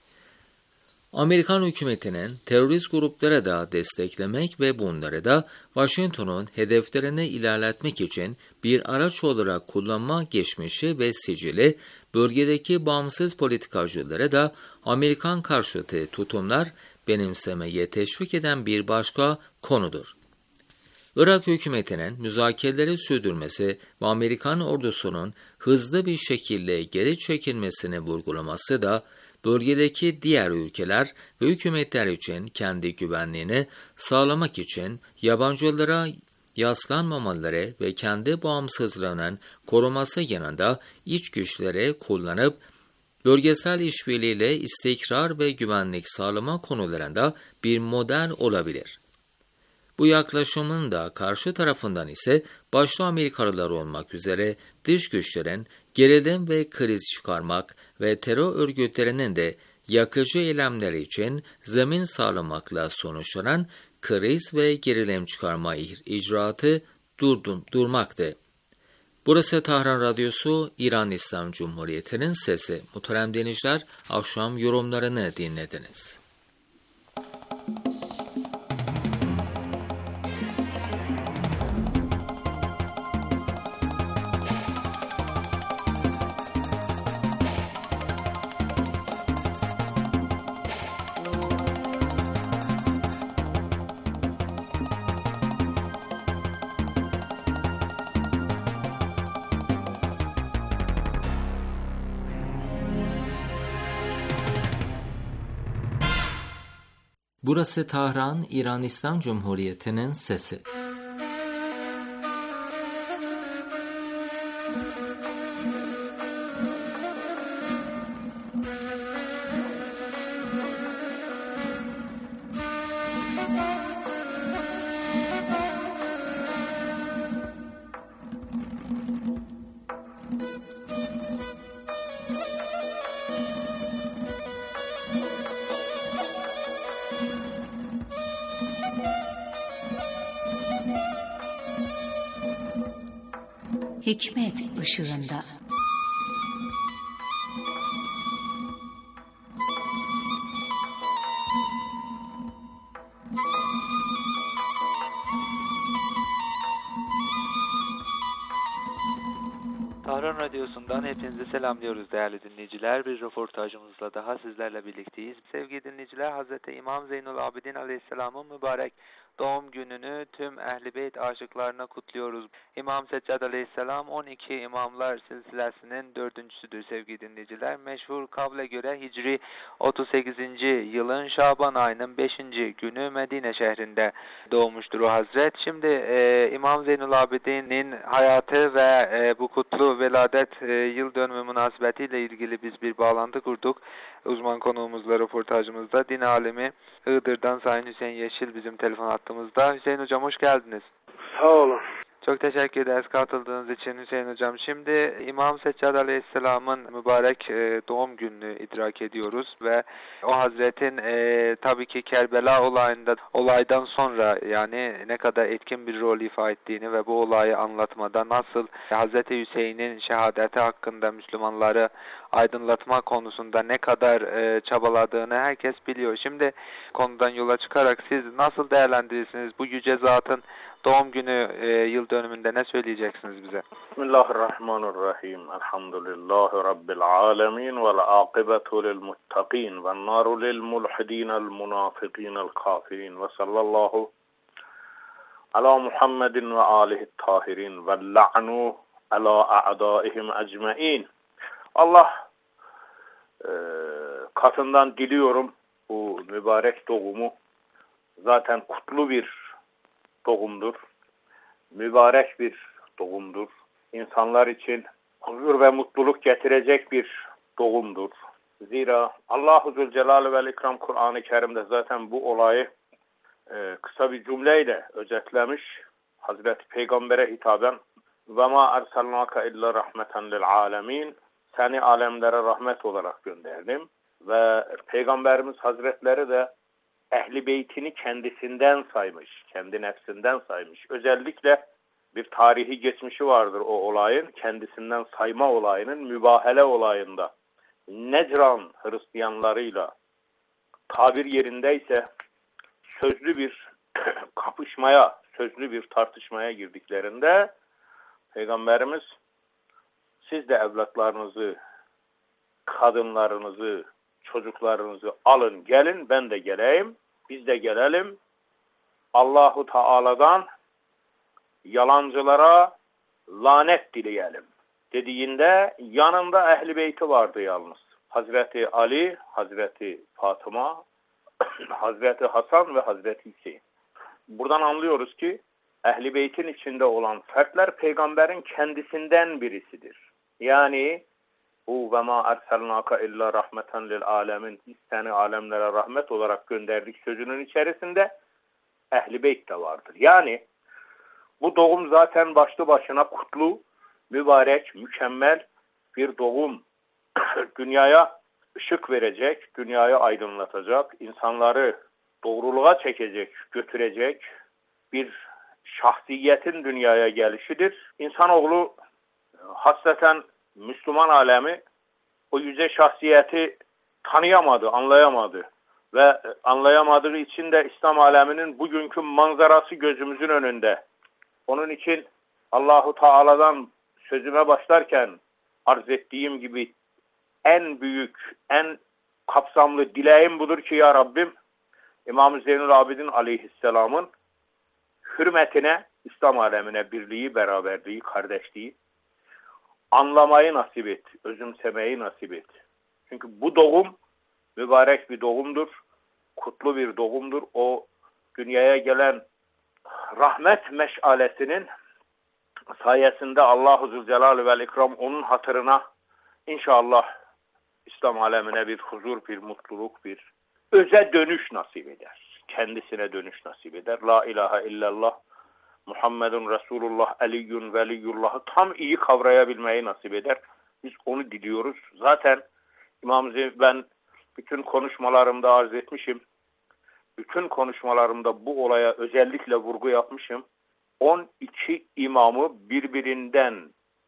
S1: Amerikan hükümetinin terörist gruplara da desteklemek ve bunları da Washington'un hedeflerini ilerletmek için bir araç olarak kullanma geçmişi ve sicili, bölgedeki bağımsız politikacılara da Amerikan karşıtı tutumlar benimsemeye teşvik eden bir başka konudur. Irak hükümetinin müzakereleri sürdürmesi ve Amerikan ordusunun hızlı bir şekilde geri çekilmesini vurgulaması da bölgedeki diğer ülkeler ve hükümetler için kendi güvenliğini sağlamak için yabancılara yaslanmamaları ve kendi bağımsızlığının koruması yanında iç güçleri kullanıp bölgesel işbirliğiyle istikrar ve güvenlik sağlama konularında bir model olabilir. Bu yaklaşımın da karşı tarafından ise başta Amerikalılar olmak üzere dış güçlerin gerilim ve kriz çıkarmak ve terör örgütlerinin de yakıcı eylemleri için zemin sağlamakla sonuçlanan kriz ve gerilim çıkarma icraatı durmaktı. Burası Tahran Radyosu, İran İslam Cumhuriyeti'nin sesi. Muhterem dinleyiciler, akşam yorumlarını dinlediniz. Burası Tahran, İran İslam Cumhuriyeti'nin sesi.
S4: hikmet ışığında.
S6: Tahran Radyosu'ndan hepinize selamlıyoruz değerli dinleyiciler. Bir röportajımızla daha sizlerle birlikteyiz. Sevgili dinleyiciler, Hazreti İmam Zeynul Abidin Aleyhisselam'ın mübarek doğum gününü tüm Ehl-i Beyt aşıklarına kutluyoruz. İmam Seccad Aleyhisselam 12 imamlar silsilesinin dördüncüsüdür sevgili dinleyiciler. Meşhur kavle göre Hicri 38. yılın Şaban ayının 5. günü Medine şehrinde doğmuştur o Hazret. Şimdi İmam Zeynul Abidin'in hayatı ve bu kutlu veladet yıl dönümü münasebetiyle ilgili biz bir bağlantı kurduk. Uzman konuğumuzla röportajımızda din alimi Iğdır'dan Sayın Hüseyin Yeşil bizim telefon hattımızda. Hüseyin Hocam hoş geldiniz.
S7: Sağ olun.
S6: Çok teşekkür ederiz katıldığınız için Hüseyin Hocam. Şimdi İmam Seccad Aleyhisselam'ın mübarek doğum gününü idrak ediyoruz ve o Hazretin tabii ki Kerbela olaydan sonra yani ne kadar etkin bir rol ifa ettiğini ve bu olayı anlatmada nasıl Hazreti Hüseyin'in şehadeti hakkında Müslümanları aydınlatma konusunda ne kadar çabaladığını herkes biliyor. Şimdi konudan yola çıkarak siz nasıl değerlendirirsiniz bu yüce zatın doğum günü yıl dönümünde ne söyleyeceksiniz bize?
S7: Bismillahirrahmanirrahim. Elhamdülillahi Rabbil alemin vel akibetu lil muttaqin ve naru lil mulhidinel munafiqinel kafirin ve sallallahu ala Muhammedin ve alihi tahirin ve la'nu ala a'daihim ecmain. Allah katından diliyorum bu mübarek doğumu zaten kutlu bir doğumdur. Mübarek bir doğumdur. İnsanlar için huzur ve mutluluk getirecek bir doğumdur. Zira Allah-u Zülcelal ve İkram Kur'an-ı Kerim'de zaten bu olayı kısa bir cümleyle özetlemiş. Hazreti Peygamber'e hitaben وَمَا اَرْسَلْنَاكَ اِلَّا رَحْمَةً لِلْعَالَمِينَ Seni alemlere rahmet olarak gönderdim. Ve Peygamberimiz Hazretleri de Ehl-i Beytini kendisinden saymış, kendi nefsinden saymış. Özellikle bir tarihi geçmişi vardır o olayın, kendisinden sayma olayının mübahele olayında. Necran Hristiyanlarıyla tabir yerindeyse sözlü bir kapışmaya, sözlü bir tartışmaya girdiklerinde Peygamberimiz siz de evlatlarınızı, kadınlarınızı, çocuklarınızı alın gelin ben de geleyim, biz de gelelim. Allahu Teala'dan yalancılara lanet dileyelim dediğinde yanında Ehl-i Beyti vardı yalnız. Hazreti Ali, Hazreti Fatıma, Hazreti Hasan ve Hazreti Hüseyin. Buradan anlıyoruz ki Ehl-i Beyt'in içinde olan fertler peygamberin kendisinden birisidir. Yani bu ve ma erselnaka illa rahmeten lil alemin biz seni alemlere rahmet olarak gönderdik sözünün içerisinde Ehl-i Beyt de vardır. Yani bu doğum zaten başlı başına kutlu, mübarek, mükemmel bir doğum. Dünyaya ışık verecek, dünyayı aydınlatacak, insanları doğruluğa çekecek, götürecek bir şahsiyetin dünyaya gelişidir. İnsanoğlu hasreten Müslüman alemi o yüce şahsiyeti tanıyamadı, anlayamadı. Ve anlayamadığı için de İslam aleminin bugünkü manzarası gözümüzün önünde. Onun için Allahu Teala'dan sözüme başlarken arz ettiğim gibi en büyük, en kapsamlı dileğim budur ki ya Rabbim İmam Zeynul Abidin Aleyhisselam'ın hürmetine, İslam alemine birliği, beraberliği, kardeşliği anlamayı nasip et, özümsemeyi nasip et. Çünkü bu doğum mübarek bir doğumdur, kutlu bir doğumdur. O dünyaya gelen rahmet meşalesinin sayesinde Allah-u Zülcelal ve İkram onun hatırına inşallah İslam alemine bir huzur, bir mutluluk, bir öze dönüş nasip eder. Kendisine dönüş nasip eder. La ilahe illallah Muhammedun Resulullah Aliyyun Veliyullah'ı tam iyi kavrayabilmeyi nasip eder. Biz onu diliyoruz. Zaten İmam ben bütün konuşmalarımda arz etmişim. Bütün konuşmalarımda bu olaya özellikle vurgu yapmışım. 12 imamı birbirinden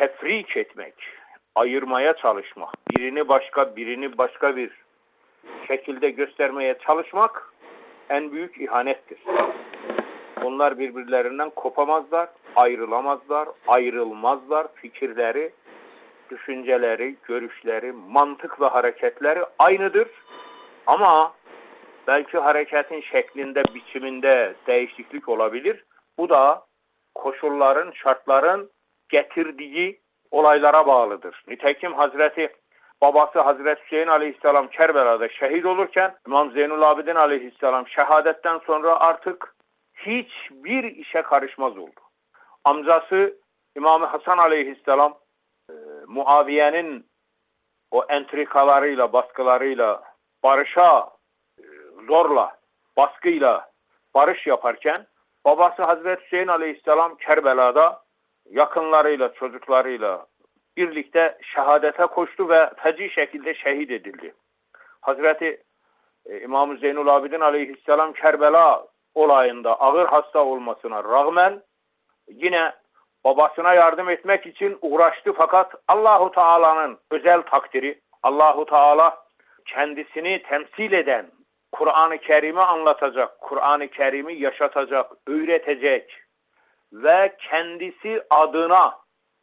S7: tefrik etmek, ayırmaya çalışmak, birini başka bir şekilde göstermeye çalışmak en büyük ihanettir. Onlar birbirlerinden kopamazlar, ayrılamazlar, ayrılmazlar. Fikirleri, düşünceleri, görüşleri, mantık ve hareketleri aynıdır. Ama belki hareketin şeklinde, biçiminde değişiklik olabilir. Bu da koşulların, şartların getirdiği olaylara bağlıdır. Nitekim babası Hazreti Hüseyin Aleyhisselam Kerbela'da şehit olurken İmam Zeynul Abidin Aleyhisselam şehadetten sonra artık hiçbir işe karışmaz oldu. Amcası İmam Hasan Aleyhisselam Muaviye'nin o entrikalarıyla, baskılarıyla barışa zorla, baskıyla barış yaparken babası Hazreti Hüseyin Aleyhisselam Kerbela'da yakınlarıyla, çocuklarıyla birlikte şehadete koştu ve feci şekilde şehit edildi. Hazreti İmam Zeynul Abidin Aleyhisselam Kerbela olayında ağır hasta olmasına rağmen yine babasına yardım etmek için uğraştı, fakat Allahu Teala'nın özel takdiri, Allahu Teala kendisini temsil eden, Kur'an-ı Kerim'i anlatacak, Kur'an-ı Kerim'i yaşatacak, öğretecek ve kendisi adına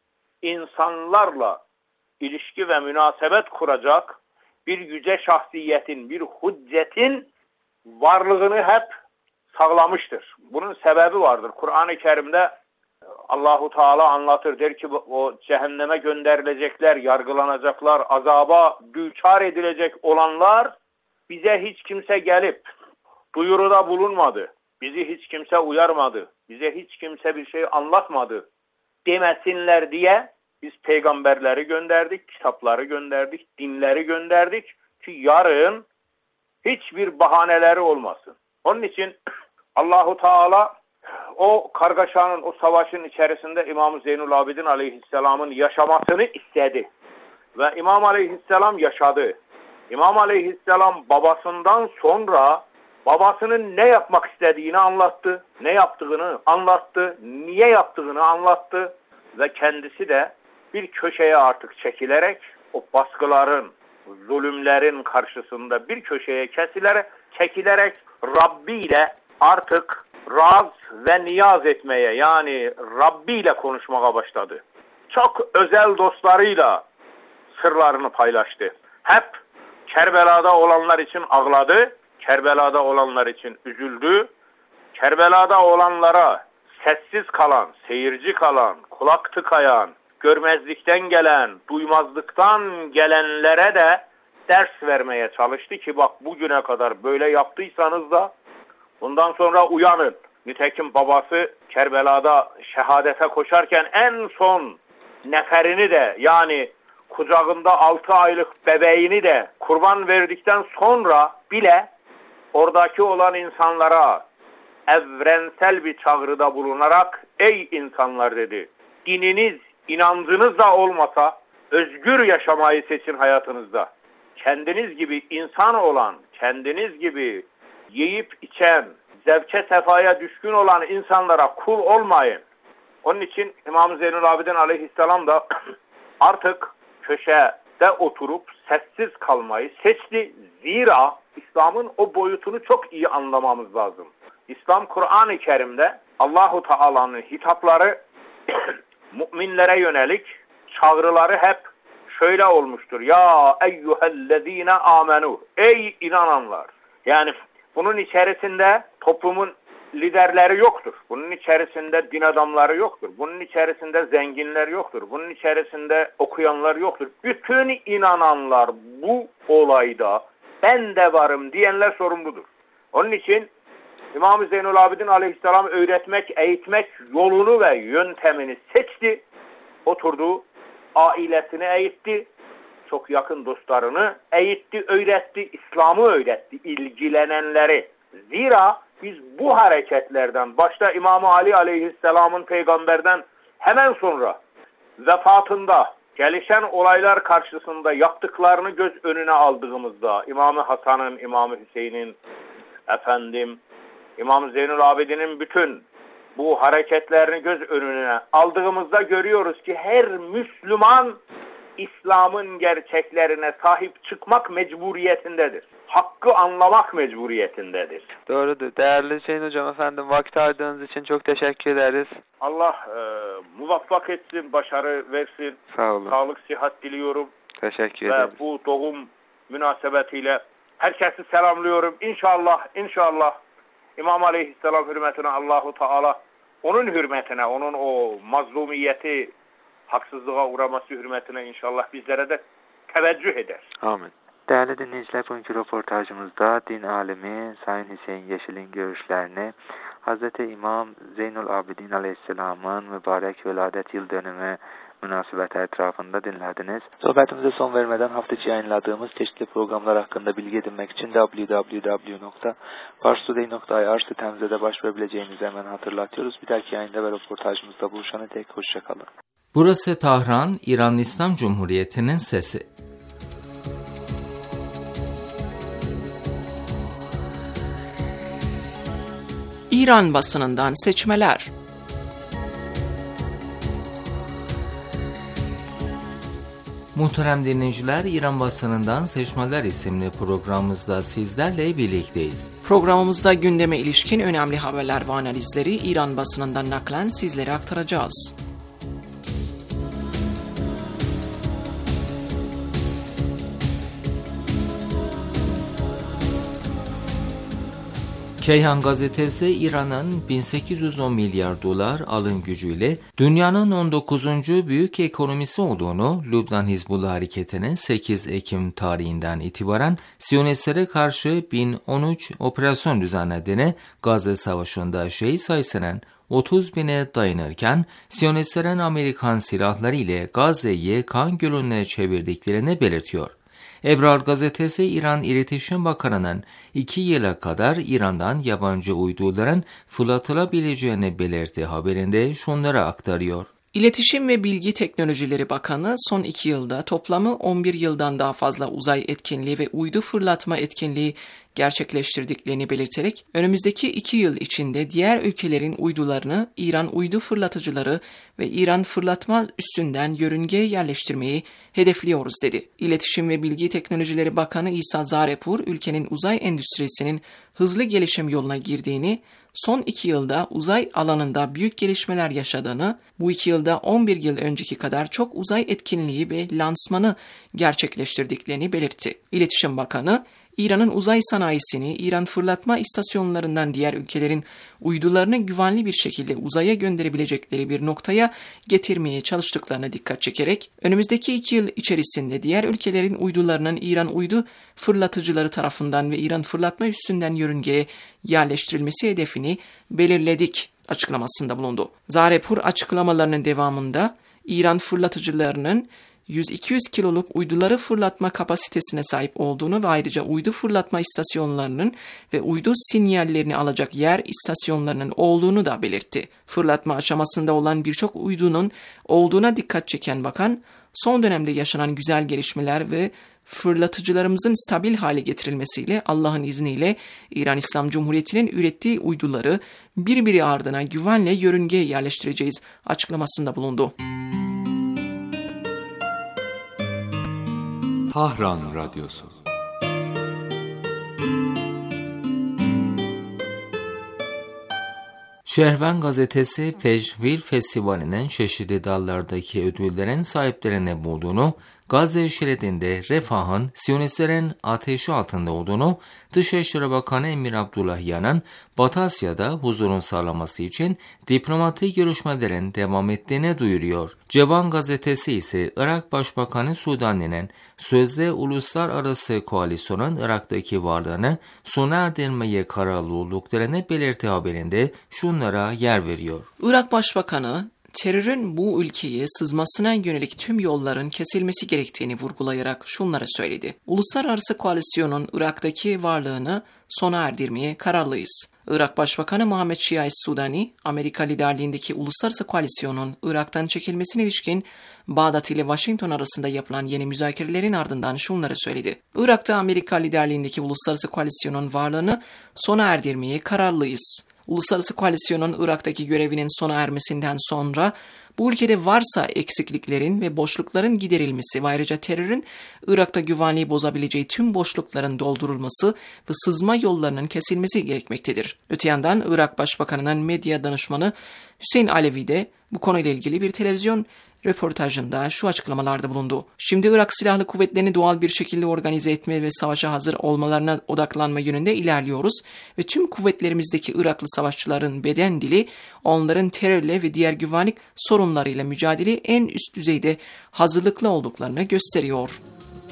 S7: insanlarla ilişki ve münasebet kuracak bir yüce şahsiyetin, bir hüccetin varlığını hep sağlamıştır. Bunun sebebi vardır. Kur'an-ı Kerim'de Allahu Teala anlatır, der ki o cehenneme gönderilecekler, yargılanacaklar, azaba düçar edilecek olanlar bize hiç kimse gelip duyuruda bulunmadı, bizi hiç kimse uyarmadı, bize hiç kimse bir şey anlatmadı demesinler diye biz peygamberleri gönderdik, kitapları gönderdik, dinleri gönderdik ki yarın hiçbir bahaneleri olmasın. Onun için Allahu Teala o kargaşanın, o savaşın içerisinde İmam Zeynul Abidin Aleyhisselam'ın yaşamasını istedi. Ve İmam Aleyhisselam yaşadı. İmam Aleyhisselam babasından sonra babasının ne yapmak istediğini anlattı, ne yaptığını anlattı, niye yaptığını anlattı ve kendisi de bir köşeye artık çekilerek o baskıların, zulümlerin karşısında bir köşeye çekilerek Rabbi ile artık raz ve niyaz etmeye, yani Rabbi ile konuşmaya başladı. Çok özel dostlarıyla sırlarını paylaştı. Hep Kerbela'da olanlar için ağladı, Kerbela'da olanlar için üzüldü, Kerbela'da olanlara sessiz kalan, seyirci kalan, kulak tıkayan, görmezlikten gelen, duymazlıktan gelenlere de ders vermeye çalıştı ki bak bugüne kadar böyle yaptıysanız da bundan sonra uyanın. Nitekim babası Kerbela'da şehadete koşarken en son neferini de, yani kucağında 6 aylık bebeğini de kurban verdikten sonra bile oradaki olan insanlara evrensel bir çağrıda bulunarak ey insanlar dedi, dininiz, inancınız da olmasa özgür yaşamayı seçin hayatınızda. Kendiniz gibi insan olan, kendiniz gibi yiyip içen, zevke sefaya düşkün olan insanlara kul olmayın. Onun için İmam Zeynul Abidin Aleyhisselam da artık köşede oturup sessiz kalmayı seçti. Zira İslam'ın o boyutunu çok iyi anlamamız lazım. İslam Kur'an-ı Kerim'de Allahu Teala'nın hitapları müminlere yönelik çağrıları hep şöyle olmuştur. Ya eyyühellezine amenu. Ey inananlar. Yani bunun içerisinde toplumun liderleri yoktur. Bunun içerisinde din adamları yoktur. Bunun içerisinde zenginler yoktur. Bunun içerisinde okuyanlar yoktur. Bütün inananlar bu olayda ben de varım diyenler sorumludur. Onun için İmam-ı Zeynul Abidin Aleyhisselam öğretmek, eğitmek yolunu ve yöntemini seçti. Oturdu, ailesini eğitti, çok yakın dostlarını eğitti, öğretti, İslam'ı öğretti, ilgilenenleri. Zira biz bu hareketlerden, başta İmam Ali Aleyhisselam'ın peygamberden hemen sonra vefatında gelişen olaylar karşısında yaptıklarını göz önüne aldığımızda, İmam-ı Hasan'ın, İmam-ı Hüseyin'in, İmam Zeynul Abidin'in bütün bu hareketlerini göz önüne aldığımızda görüyoruz ki her Müslüman İslam'ın gerçeklerine sahip çıkmak mecburiyetindedir. Hakkı anlamak mecburiyetindedir.
S6: Doğrudur. Değerli Hüseyin Hocam, efendim vakit ayırdığınız için çok teşekkür ederiz.
S7: Allah muvaffak etsin, başarı versin.
S6: Sağ olun.
S7: Sağlık, sıhhat diliyorum.
S6: Teşekkür
S7: Ve
S6: ederim.
S7: bu doğum münasebetiyle herkesi selamlıyorum. İnşallah İmam Aleyhisselam hürmetine Allahu Teala, onun hürmetine, onun o mazlumiyeti, haksızlığa uğraması hürmetine inşallah bizlere de teveccüh eder.
S6: Amin. Değerli dinleyiciler, bugünkü röportajımızda din alimi Sayın Hüseyin Yeşil'in görüşlerini Hz. İmam Zeynul Abidin Aleyhisselam'ın mübarek veladet yıl dönümü münasebeti etrafında dinlediniz. Sohbetimize son vermeden hafta içi yayınladığımız çeşitli programlar hakkında bilgi edinmek için www.parstoday.ir sitemizde de başvurabileceğinizi hemen hatırlatıyoruz. Bir dahaki yayında ve röportajımızda buluşana dek hoşçakalın.
S1: Burası Tahran, İran İslam Cumhuriyeti'nin sesi.
S5: İran basınından seçmeler.
S1: Muhterem dinleyiciler, İran basınından Seçmeler isimli programımızda sizlerle birlikteyiz.
S5: Programımızda gündeme ilişkin önemli haberler ve analizleri İran basınından naklen sizlere aktaracağız.
S1: Keyhan gazetesi İran'ın 1810 milyar dolar alım gücüyle dünyanın 19. büyük ekonomisi olduğunu, Lübnan Hizbullah hareketinin 8 Ekim tarihinden itibaren Siyonistlere karşı 1013 operasyon düzenlediğini, Gazze Savaşı'nda şehit sayısının 30 bine dayanırken Siyonistlerin Amerikan silahları ile Gazze'yi kan gölüne çevirdiklerini belirtiyor. Ebrar gazetesi İran İletişim Bakanı'nın 2 yıla kadar İran'dan yabancı uyduların fırlatılabileceğini belirttiği haberinde şunları aktarıyor.
S5: İletişim ve Bilgi Teknolojileri Bakanı son 2 yılda toplamı 11 yıldan daha fazla uzay etkinliği ve uydu fırlatma etkinliği gerçekleştirdiklerini belirterek önümüzdeki 2 yıl içinde diğer ülkelerin uydularını İran uydu fırlatıcıları ve İran fırlatma üssünden yörüngeye yerleştirmeyi hedefliyoruz dedi. İletişim ve Bilgi Teknolojileri Bakanı İsa Zarepur, ülkenin uzay endüstrisinin hızlı gelişim yoluna girdiğini, son 2 yılda uzay alanında büyük gelişmeler yaşadığını, bu 2 yılda 11 yıl önceki kadar çok uzay etkinliği ve lansmanı gerçekleştirdiklerini belirtti. İletişim Bakanı, İran'ın uzay sanayisini İran fırlatma istasyonlarından diğer ülkelerin uydularını güvenli bir şekilde uzaya gönderebilecekleri bir noktaya getirmeye çalıştıklarına dikkat çekerek, önümüzdeki 2 yıl içerisinde diğer ülkelerin uydularının İran uydu fırlatıcıları tarafından ve İran fırlatma üssünden yörüngeye yerleştirilmesi hedefini belirledik açıklamasında bulundu. Zarepur açıklamalarının devamında İran fırlatıcılarının 100-200 kiloluk uyduları fırlatma kapasitesine sahip olduğunu ve ayrıca uydu fırlatma istasyonlarının ve uydu sinyallerini alacak yer istasyonlarının olduğunu da belirtti. Fırlatma aşamasında olan birçok uydunun olduğuna dikkat çeken bakan, son dönemde yaşanan güzel gelişmeler ve fırlatıcılarımızın stabil hale getirilmesiyle Allah'ın izniyle İran İslam Cumhuriyeti'nin ürettiği uyduları birbiri ardına güvenle yörüngeye yerleştireceğiz açıklamasında bulundu.
S8: Tahran Radyosu.
S1: Şehven gazetesi Fecvil Festivali'nin çeşitli dallardaki ödüllerin sahiplerine bulduğunu, Gazze şeridinde refahın Siyonistlerin ateşi altında olduğunu, Dışişleri Bakanı Emir Abdullahiyan'ın Batı Asya'da huzurun sağlaması için diplomatik görüşmelerin devam ettiğini duyuruyor. Cevan gazetesi ise Irak Başbakanı Sudani'nin sözde uluslararası koalisyonun Irak'taki varlığını sona erdirmeye kararlı olduklarını belirttiği haberinde şunlara yer veriyor.
S5: Irak Başbakanı, terörün bu ülkeye sızmasına yönelik tüm yolların kesilmesi gerektiğini vurgulayarak şunları söyledi. Uluslararası koalisyonun Irak'taki varlığını sona erdirmeye kararlıyız. Irak Başbakanı Muhammed Şia Es-Sudani, Amerika liderliğindeki uluslararası koalisyonun Irak'tan çekilmesine ilişkin Bağdat ile Washington arasında yapılan yeni müzakerelerin ardından şunları söyledi. Irak'ta Amerika liderliğindeki uluslararası koalisyonun varlığını sona erdirmeye kararlıyız. Uluslararası Koalisyon'un Irak'taki görevinin sona ermesinden sonra bu ülkede varsa eksikliklerin ve boşlukların giderilmesi ve ayrıca terörün Irak'ta güvenliği bozabileceği tüm boşlukların doldurulması ve sızma yollarının kesilmesi gerekmektedir. Öte yandan Irak Başbakanı'nın medya danışmanı Hüseyin Alevi de bu konuyla ilgili bir televizyon röportajında şu açıklamalarda bulundu. Şimdi Irak Silahlı Kuvvetleri'ni doğal bir şekilde organize etme ve savaşa hazır olmalarına odaklanma yönünde ilerliyoruz ve tüm kuvvetlerimizdeki Iraklı savaşçıların beden dili onların terörle ve diğer güvenlik sorunlarıyla mücadele en üst düzeyde hazırlıklı olduklarını gösteriyor.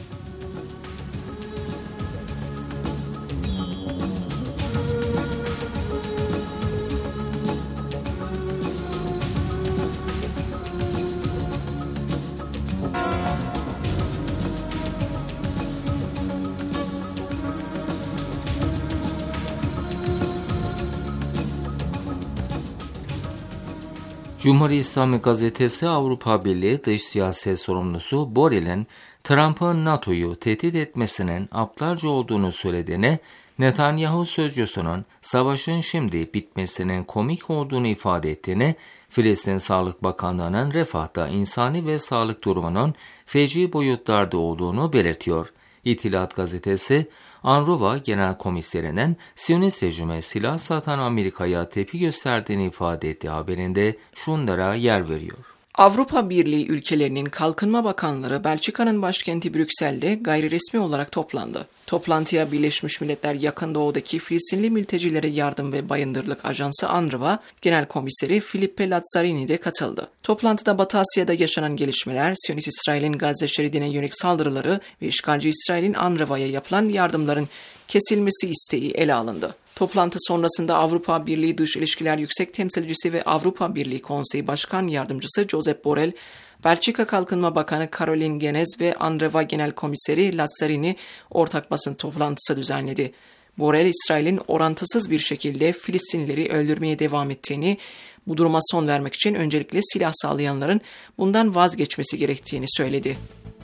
S1: Cumhuriyet İslami Gazetesi Avrupa Birliği dış siyaset sorumlusu Borrell'in Trump'ın NATO'yu tehdit etmesinin aptalca olduğunu söylediğini, Netanyahu sözcüsünün savaşın şimdi bitmesinin komik olduğunu ifade ettiğini, Filistin Sağlık Bakanlığı'nın Refah'ta insani ve sağlık durumunun feci boyutlarda olduğunu belirtiyor. İttihat Gazetesi, UNRWA Genel Komiserinin Siyonist rejime silah satan Amerika'ya tepki gösterdiğini ifade ettiği haberinde şunlara yer veriyor.
S5: Avrupa Birliği ülkelerinin kalkınma bakanları Belçika'nın başkenti Brüksel'de gayriresmi olarak toplandı. Toplantıya Birleşmiş Milletler Yakın Doğu'daki Filistinli mültecilere yardım ve bayındırlık ajansı UNRWA Genel Komiseri Filippo Lazzarini de katıldı. Toplantıda Batı Asya'da yaşanan gelişmeler, Siyonist İsrail'in Gazze şeridine yönelik saldırıları ve işgalci İsrail'in UNRWA'ya yapılan yardımların kesilmesi isteği ele alındı. Toplantı sonrasında Avrupa Birliği Dış İlişkiler Yüksek Temsilcisi ve Avrupa Birliği Konseyi Başkan Yardımcısı Josep Borrell, Belçika Kalkınma Bakanı Caroline Genez ve UNRWA Genel Komiseri Lazzarini ortak basın toplantısı düzenledi. Borrell, İsrail'in orantısız bir şekilde Filistinlileri öldürmeye devam ettiğini, bu duruma son vermek için öncelikle silah sağlayanların bundan vazgeçmesi gerektiğini söyledi.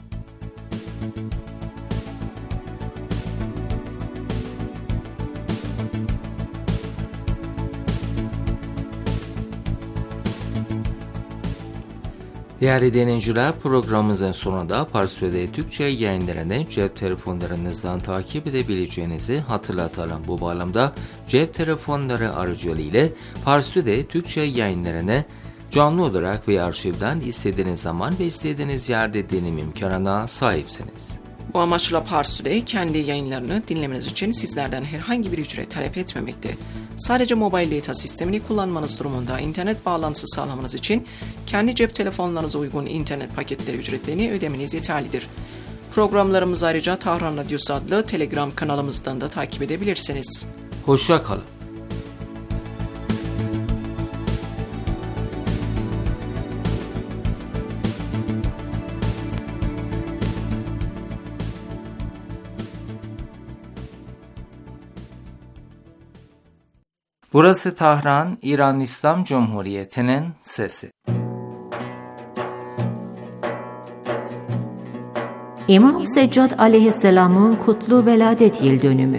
S1: Değerli dinleyiciler, programımızın sonunda Parsi'de Türkçe yayınlarını cep telefonlarınızdan takip edebileceğinizi hatırlatalım. Bu bağlamda cep telefonları aracılığıyla Parsi'de Türkçe yayınlarını canlı olarak ve arşivden istediğiniz zaman ve istediğiniz yerde dinleme imkanına sahipsiniz.
S5: Bu amaçla Parsi'de kendi yayınlarını dinlemeniz için sizlerden herhangi bir ücret talep etmemekte. Sadece mobil data sistemini kullanmanız durumunda internet bağlantısı sağlamanız için kendi cep telefonlarınıza uygun internet paketleri ücretlerini ödemeniz yeterlidir. Programlarımızı ayrıca Tahran Radyosu adlı Telegram kanalımızdan da takip edebilirsiniz.
S1: Hoşça kalın. Burası Tahran, İran İslam Cumhuriyeti'nin sesi.
S4: İmam Seccad Aleyhisselam'ın kutlu veladet yıl dönümü.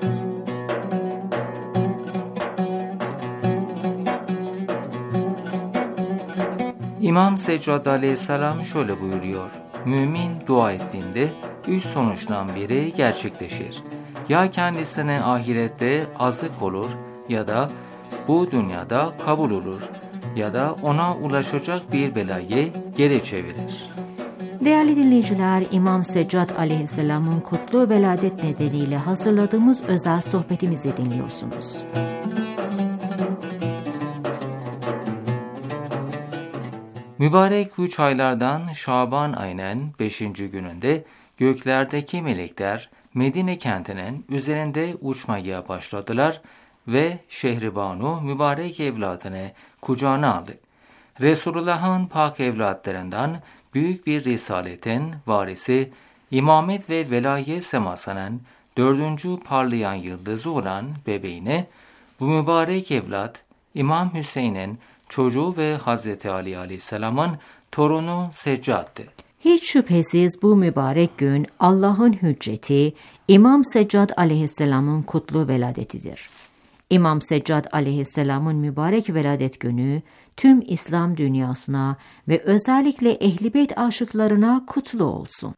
S1: İmam Seccad Aleyhisselam şöyle buyuruyor: Mümin dua ettiğinde üç sonuçtan biri gerçekleşir. Ya kendisine ahirette azık olur ya da bu dünyada kabul olur ya da ona ulaşacak bir belayı geri çevirir.
S4: Değerli dinleyiciler, İmam Seccad Aleyhisselam'ın kutlu veladet nedeniyle hazırladığımız özel sohbetimizi dinliyorsunuz.
S1: Mübarek 3 aylardan Şaban ayının 5. gününde göklerdeki melekler Medine kentinin üzerinde uçmaya başladılar ve Şehribanu mübarek evladını kucağına aldı. Resulullah'ın pak evlatlarından büyük bir risaletin varisi, imamet ve velayet semasının 4. parlayan yıldızı olan bebeğine, bu mübarek evlat İmam Hüseyin'in çocuğu ve Hazreti Ali Aleyhisselam'ın torunu Seccad'dı.
S4: Hiç şüphesiz bu mübarek gün Allah'ın hücceti İmam Seccad Aleyhisselam'ın kutlu veladetidir. İmam Seccad aleyhisselamın mübarek veladet günü tüm İslam dünyasına ve özellikle Ehl-i Beyt aşıklarına kutlu olsun.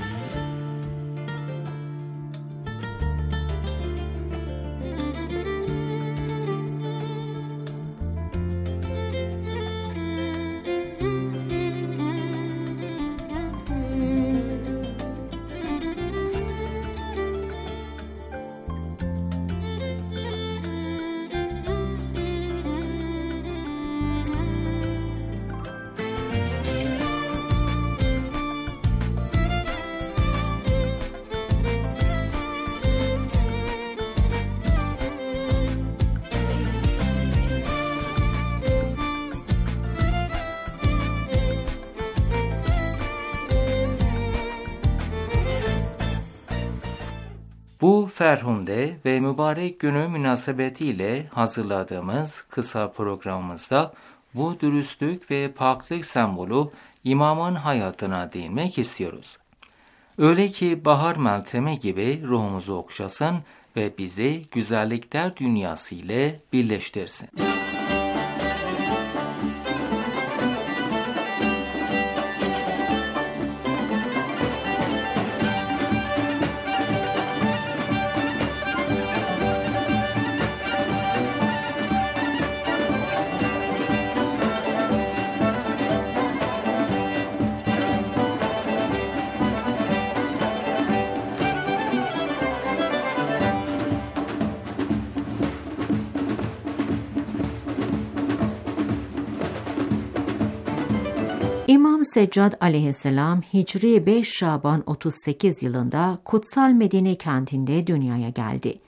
S1: Bu ferhunde ve mübarek günü münasebetiyle hazırladığımız kısa programımızda bu dürüstlük ve paklık sembolü imamın hayatına değinmek istiyoruz. Öyle ki bahar meltemi gibi ruhumuzu okşasın ve bizi güzellikler dünyası ile birleştirsin.
S4: İmam Seccad aleyhisselam Hicri 5 Şaban 38 yılında Kutsal Medine kentinde dünyaya geldi.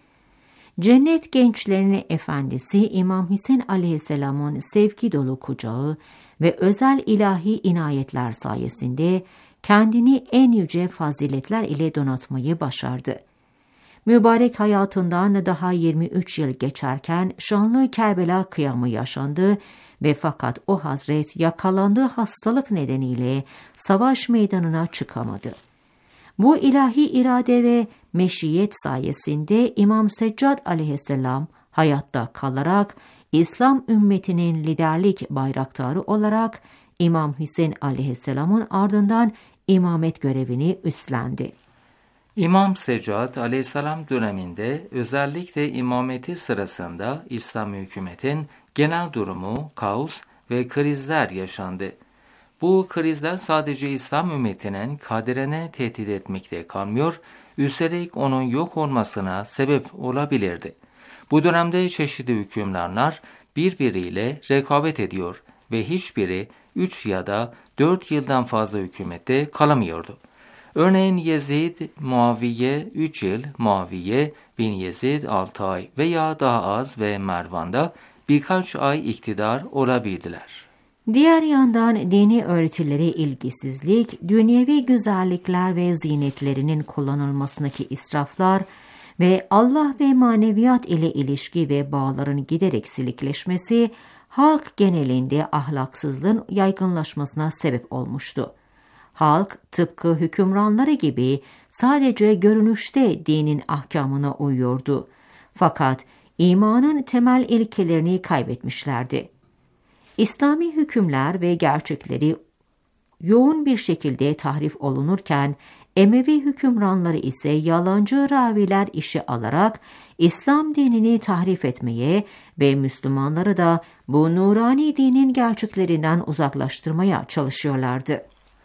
S4: Cennet gençlerinin efendisi İmam Hüseyin aleyhisselamın sevgi dolu kucağı ve özel ilahi inayetler sayesinde kendini en yüce faziletler ile donatmayı başardı. Mübarek hayatından daha 23 yıl geçerken şanlı Kerbela kıyamı yaşandı ve fakat o hazret yakalandığı hastalık nedeniyle savaş meydanına çıkamadı. Bu ilahi irade ve meşiyet sayesinde İmam Seccad aleyhisselam hayatta kalarak İslam ümmetinin liderlik bayraktarı olarak İmam Hüseyin aleyhisselamın ardından imamet görevini üstlendi.
S1: İmam Seccad aleyhisselam döneminde özellikle imameti sırasında İslam hükümetin genel durumu, kaos ve krizler yaşandı. Bu krizler sadece İslam ümmetinin kaderine tehdit etmekte kalmıyor, üstelik onun yok olmasına sebep olabilirdi. Bu dönemde çeşitli hükümdarlar birbiriyle rekabet ediyor ve hiçbiri 3 ya da 4 yıldan fazla hükümette kalamıyordu. Örneğin Yezid, Muaviye 3 yıl, Muaviye bin Yezid 6 ay veya daha az ve Mervan'da birkaç ay iktidar olabildiler.
S4: Diğer yandan dini öğretilere ilgisizlik, dünyevi güzellikler ve zinetlerinin kullanılmasındaki israflar ve Allah ve maneviyat ile ilişki ve bağların giderek silikleşmesi, halk genelinde ahlaksızlığın yaygınlaşmasına sebep olmuştu. Halk tıpkı hükümranları gibi sadece görünüşte dinin ahkamına uyuyordu. Fakat imanın temel ilkelerini kaybetmişlerdi. İslami hükümler ve gerçekleri yoğun bir şekilde tahrif olunurken, Emevi hükümranları ise yalancı raviler işe alarak İslam dinini tahrif etmeye ve Müslümanları da bu nurani dinin gerçeklerinden uzaklaştırmaya çalışıyorlardı.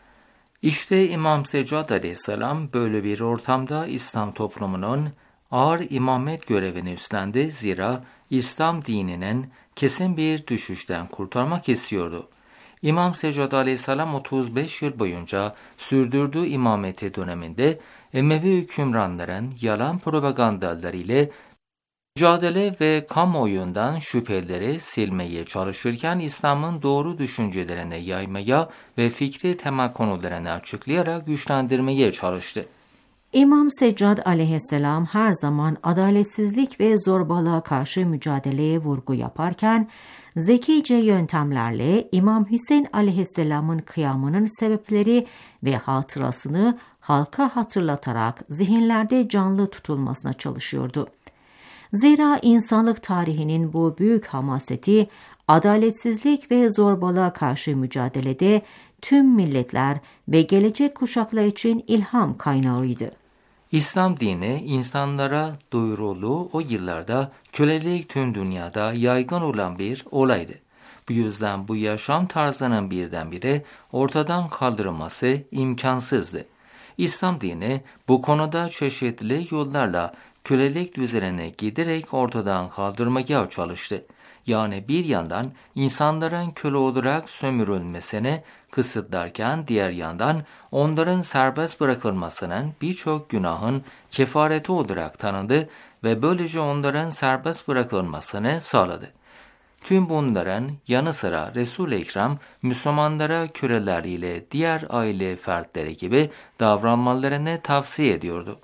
S1: İşte İmam Seccad aleyhisselam böyle bir ortamda İslam toplumunun ağır imamet görevini üstlendi. Zira İslam dininin kesin bir düşüşten kurtarmak istiyordu. İmam Seccad aleyhisselam 35 yıl boyunca sürdürdüğü imameti döneminde Emevi hükümranların yalan propagandaları ile mücadele ve kamuoyundan şüpheleri silmeye çalışırken İslam'ın doğru düşüncelerini yaymaya ve fikri temel konularını açıklayarak güçlendirmeye çalıştı.
S4: İmam Seccad aleyhisselam her zaman adaletsizlik ve zorbalığa karşı mücadeleye vurgu yaparken, zekice yöntemlerle İmam Hüseyin aleyhisselamın kıyamının sebepleri ve hatırasını halka hatırlatarak zihinlerde canlı tutulmasına çalışıyordu. Zira insanlık tarihinin bu büyük hamaseti, adaletsizlik ve zorbalığa karşı mücadelede tüm milletler ve gelecek kuşaklar için ilham kaynağıydı.
S1: İslam dini insanlara duyurulduğu o yıllarda kölelik tüm dünyada yaygın olan bir olaydı. Bu yüzden bu yaşam tarzının birdenbire ortadan kaldırılması imkansızdı. İslam dini bu konuda çeşitli yollarla kölelik üzerine giderek ortadan kaldırmaya çalıştı. Yani bir yandan insanların köle olarak sömürülmesini kısıtlarken diğer yandan onların serbest bırakılmasının birçok günahın kefareti olarak tanıdı ve böylece onların serbest bırakılmasını sağladı. Tüm bunların yanı sıra Resul-i Ekrem Müslümanlara köleler ile diğer aile fertleri gibi davranmalarını tavsiye ediyordu.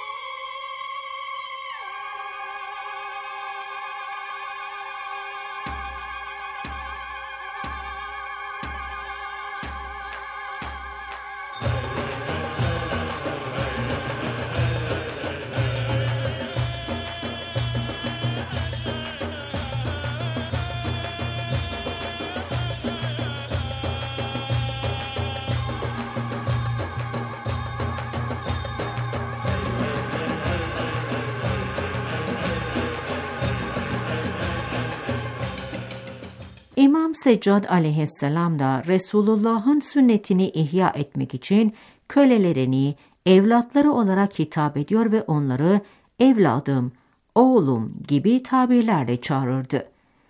S4: İmam Seccad aleyhisselam da Resulullah'ın sünnetini ihya etmek için kölelerini evlatları olarak hitap ediyor ve onları evladım, oğlum gibi tabirlerle çağırırdı.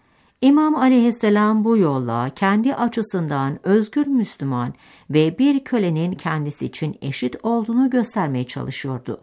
S4: İmam aleyhisselam bu yolla kendi açısından özgür Müslüman ve bir kölenin kendisi için eşit olduğunu göstermeye çalışıyordu.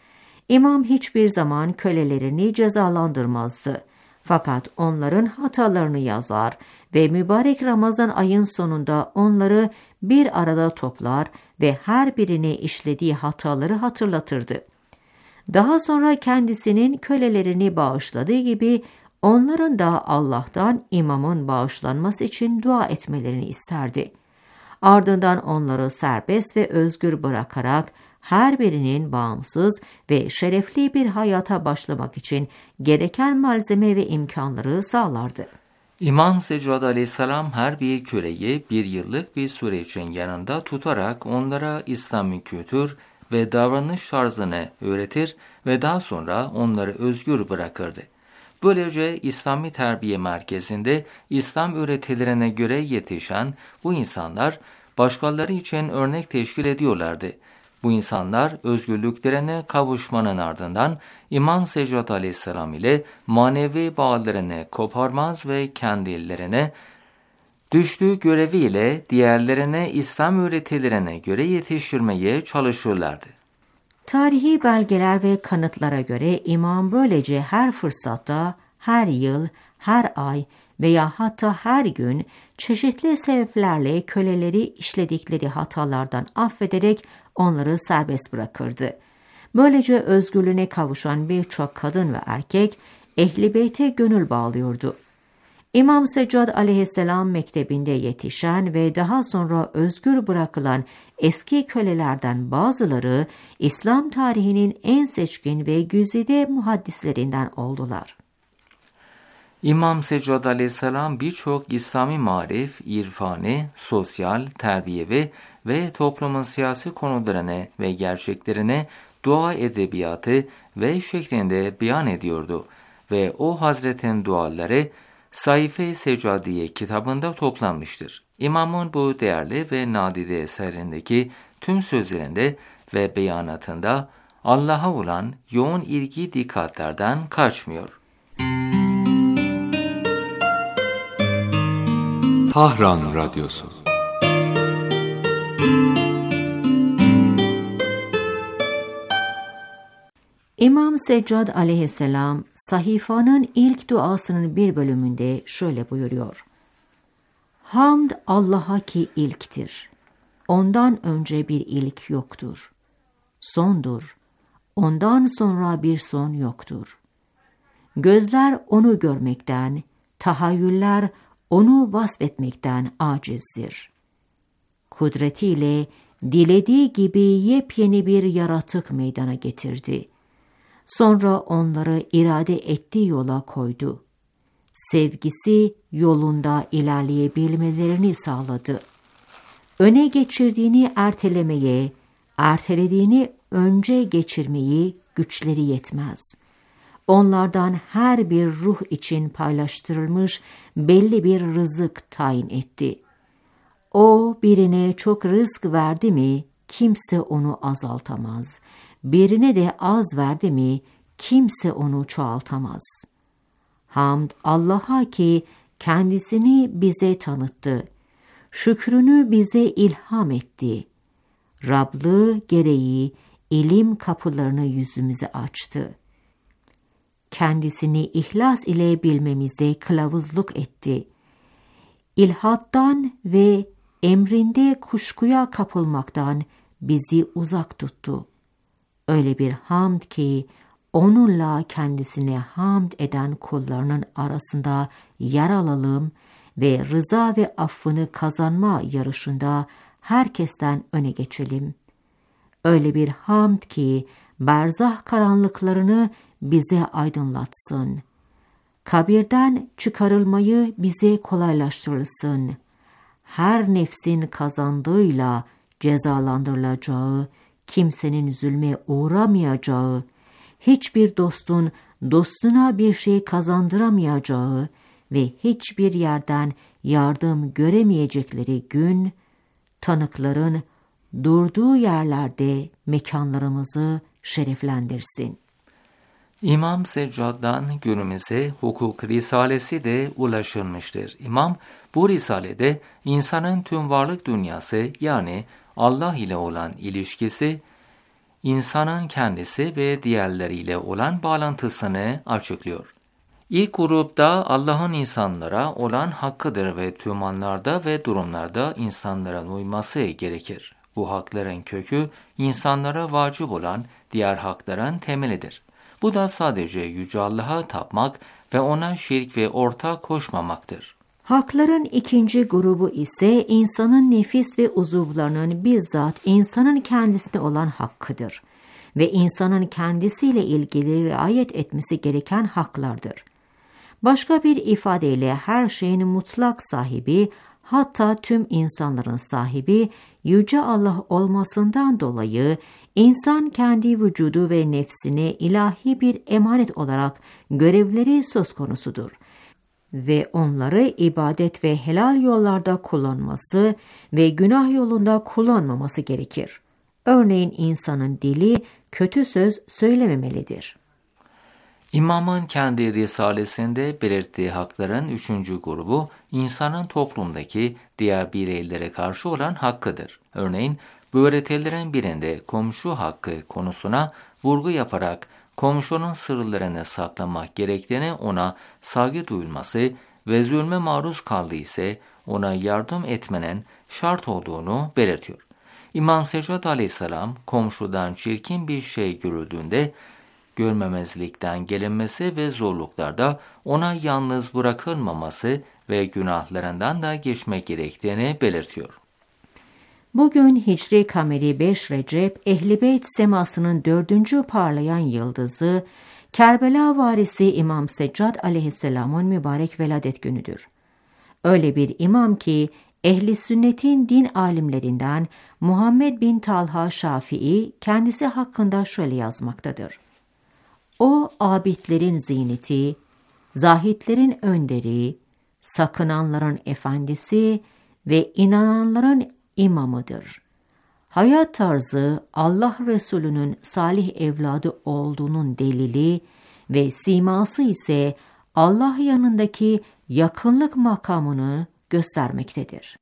S4: İmam hiçbir zaman kölelerini cezalandırmazdı. Fakat onların hatalarını yazar ve mübarek Ramazan ayın sonunda onları bir arada toplar ve her birine işlediği hataları hatırlatırdı. Daha sonra kendisinin kölelerini bağışladığı gibi onların da Allah'tan imamın bağışlanması için dua etmelerini isterdi. Ardından onları serbest ve özgür bırakarak her birinin bağımsız ve şerefli bir hayata başlamak için gereken malzeme ve imkanları sağlardı.
S1: İmam Seccad aleyhisselam her bir köleyi bir yıllık bir süre için yanında tutarak onlara İslami kültür ve davranış tarzını öğretir ve daha sonra onları özgür bırakırdı. Böylece İslami terbiye merkezinde İslam öğretilerine göre yetişen bu insanlar başkaları için örnek teşkil ediyorlardı. Bu insanlar özgürlüklerine kavuşmanın ardından İmam Seccad aleyhisselam ile manevi bağlarını koparmaz ve kendilerine düştüğü göreviyle diğerlerine İslam öğretilerine göre yetiştirmeye çalışırlardı.
S4: Tarihi belgeler ve kanıtlara göre imam böylece her fırsatta, her yıl, her ay veya hatta her gün çeşitli sebeplerle köleleri işledikleri hatalardan affederek onları serbest bırakırdı. Böylece özgürlüğüne kavuşan birçok kadın ve erkek Ehl-i Beyt'e gönül bağlıyordu. İmam Seccad aleyhisselam mektebinde yetişen ve daha sonra özgür bırakılan eski kölelerden bazıları İslam tarihinin en seçkin ve güzide muhaddislerinden oldular.
S1: İmam Seccad aleyhisselam birçok İslami marif, irfani, sosyal, terbiyevi ve toplumun siyasi konularını ve gerçeklerini dua edebiyatı ve şeklinde beyan ediyordu ve o Hazretin duaları Sayfe-i Seccadiye kitabında toplanmıştır. İmamın bu değerli ve nadide eserindeki tüm sözlerinde ve beyanatında Allah'a olan yoğun ilgi dikkatlerden kaçmıyor.
S8: Tahran Radyosu.
S4: İmam Seccad aleyhisselam sahifanın ilk duasının bir bölümünde şöyle buyuruyor. Hamd Allah'a ki ilktir. Ondan önce bir ilk yoktur. Sondur. Ondan sonra bir son yoktur. Gözler onu görmekten, tahayyüller onu vasfetmekten acizdir. Kudretiyle dilediği gibi yepyeni bir yaratık meydana getirdi. Sonra onları irade ettiği yola koydu. Sevgisi yolunda ilerleyebilmelerini sağladı. Öne geçirdiğini ertelemeye, ertelediğini önce geçirmeyi güçleri yetmez. Onlardan her bir ruh için paylaştırılmış belli bir rızık tayin etti. O birine çok rızk verdi mi kimse onu azaltamaz. Birine de az verdi mi kimse onu çoğaltamaz. Hamd Allah'a ki kendisini bize tanıttı. Şükrünü bize ilham etti. Rablığı gereği ilim kapılarını yüzümüze açtı. Kendisini ihlas ile bilmemize kılavuzluk etti. İlhattan ve emrinde kuşkuya kapılmaktan bizi uzak tuttu. Öyle bir hamd ki onunla kendisine hamd eden kullarının arasında yer alalım ve rıza ve affını kazanma yarışında herkesten öne geçelim. Öyle bir hamd ki berzah karanlıklarını bize aydınlatsın. Kabirden çıkarılmayı bize kolaylaştırılsın. Her nefsin kazandığıyla cezalandırılacağı, kimsenin zulme uğramayacağı, hiçbir dostun dostuna bir şey kazandıramayacağı ve hiçbir yerden yardım göremeyecekleri gün, tanıkların durduğu yerlerde mekanlarımızı şereflendirsin.
S1: İmam Seccad'dan günümüze hukuk risalesi de ulaşılmıştır. İmam bu risalede insanın tüm varlık dünyası yani Allah ile olan ilişkisi, insanın kendisi ve diğerleriyle olan bağlantısını açıklıyor. İlk grupta Allah'ın insanlara olan hakkıdır ve tüm anlarda ve durumlarda insanların uyması gerekir. Bu hakların kökü insanlara vacip olan diğer hakların temelidir. Bu da sadece Yüce Allah'a tapmak ve ona şirk ve ortak koşmamaktır.
S4: Hakların ikinci grubu ise insanın nefis ve uzuvlarının bizzat insanın kendisine olan hakkıdır ve insanın kendisiyle ilgili riayet etmesi gereken haklardır. Başka bir ifadeyle her şeyin mutlak sahibi, hatta tüm insanların sahibi Yüce Allah olmasından dolayı insan kendi vücudu ve nefsine ilahi bir emanet olarak görevleri söz konusudur ve onları ibadet ve helal yollarda kullanması ve günah yolunda kullanmaması gerekir. Örneğin insanın dili kötü söz söylememelidir.
S1: İmamın kendi risalesinde belirttiği hakların üçüncü grubu, insanın toplumdaki diğer bireylere karşı olan hakkıdır. Örneğin, bu öğretilerin birinde komşu hakkı konusuna vurgu yaparak komşunun sırlarını saklamak gerektiğini, ona saygı duyulması ve zulme maruz kaldıysa ona yardım etmenin şart olduğunu belirtiyor. İmam Seccad aleyhisselam komşudan çirkin bir şey görüldüğünde görmemezlikten gelinmesi ve zorluklarda ona yalnız bırakılmaması ve günahlarından da geçmek gerektiğini belirtiyor.
S4: Bugün Hicri Kameri 5 Recep, Ehl-i Beyt semasının 4. parlayan yıldızı, Kerbela varisi İmam Seccad aleyhisselamın mübarek veladet günüdür. Öyle bir imam ki, Ehli sünnetin din alimlerinden Muhammed bin Talha Şafii kendisi hakkında şöyle yazmaktadır. O abidlerin ziyneti, zahitlerin önderi, sakınanların efendisi ve inananların imamıdır. Hayat tarzı Allah Resulü'nün salih evladı olduğunun delili ve siması ise Allah yanındaki yakınlık makamını göstermektedir.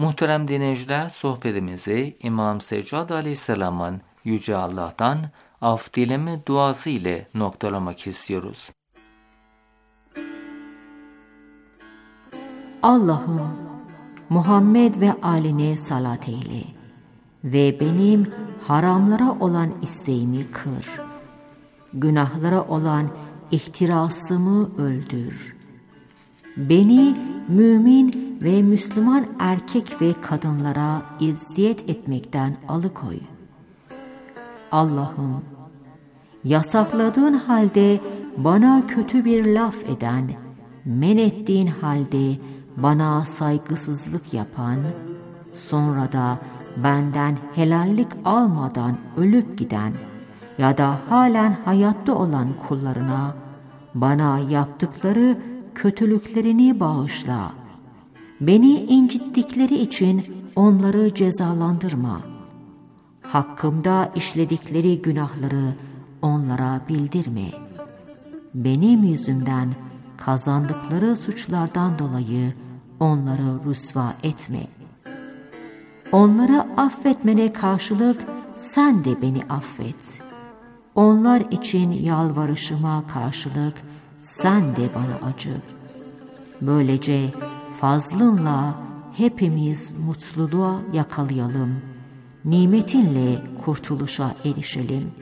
S1: Muhterem dinleyiciler, sohbetimizi İmam Seccad Aleyhisselam'ın Yüce Allah'tan af dileme duası ile noktalamak istiyoruz.
S4: Allah'ım, Muhammed ve âline salat eyle ve benim haramlara olan isteğimi kır. Günahlara olan ihtirasımı öldür. Beni mümin ve Müslüman erkek ve kadınlara izziyet etmekten alıkoy. Allah'ım, yasakladığın halde bana kötü bir laf eden, men ettiğin halde bana saygısızlık yapan, sonra da benden helallik almadan ölüp giden ya da halen hayatta olan kullarına bana yaptıkları kötülüklerini bağışla. Beni incittikleri için onları cezalandırma. Hakkımda işledikleri günahları onlara bildirme. Benim yüzümden kazandıkları suçlardan dolayı onları rüsva etme. Onları affetmene karşılık sen de beni affet. Onlar için yalvarışıma karşılık sen de bana acı. Böylece fazlınla hepimiz mutluluğa yakalayalım, nimetinle kurtuluşa erişelim.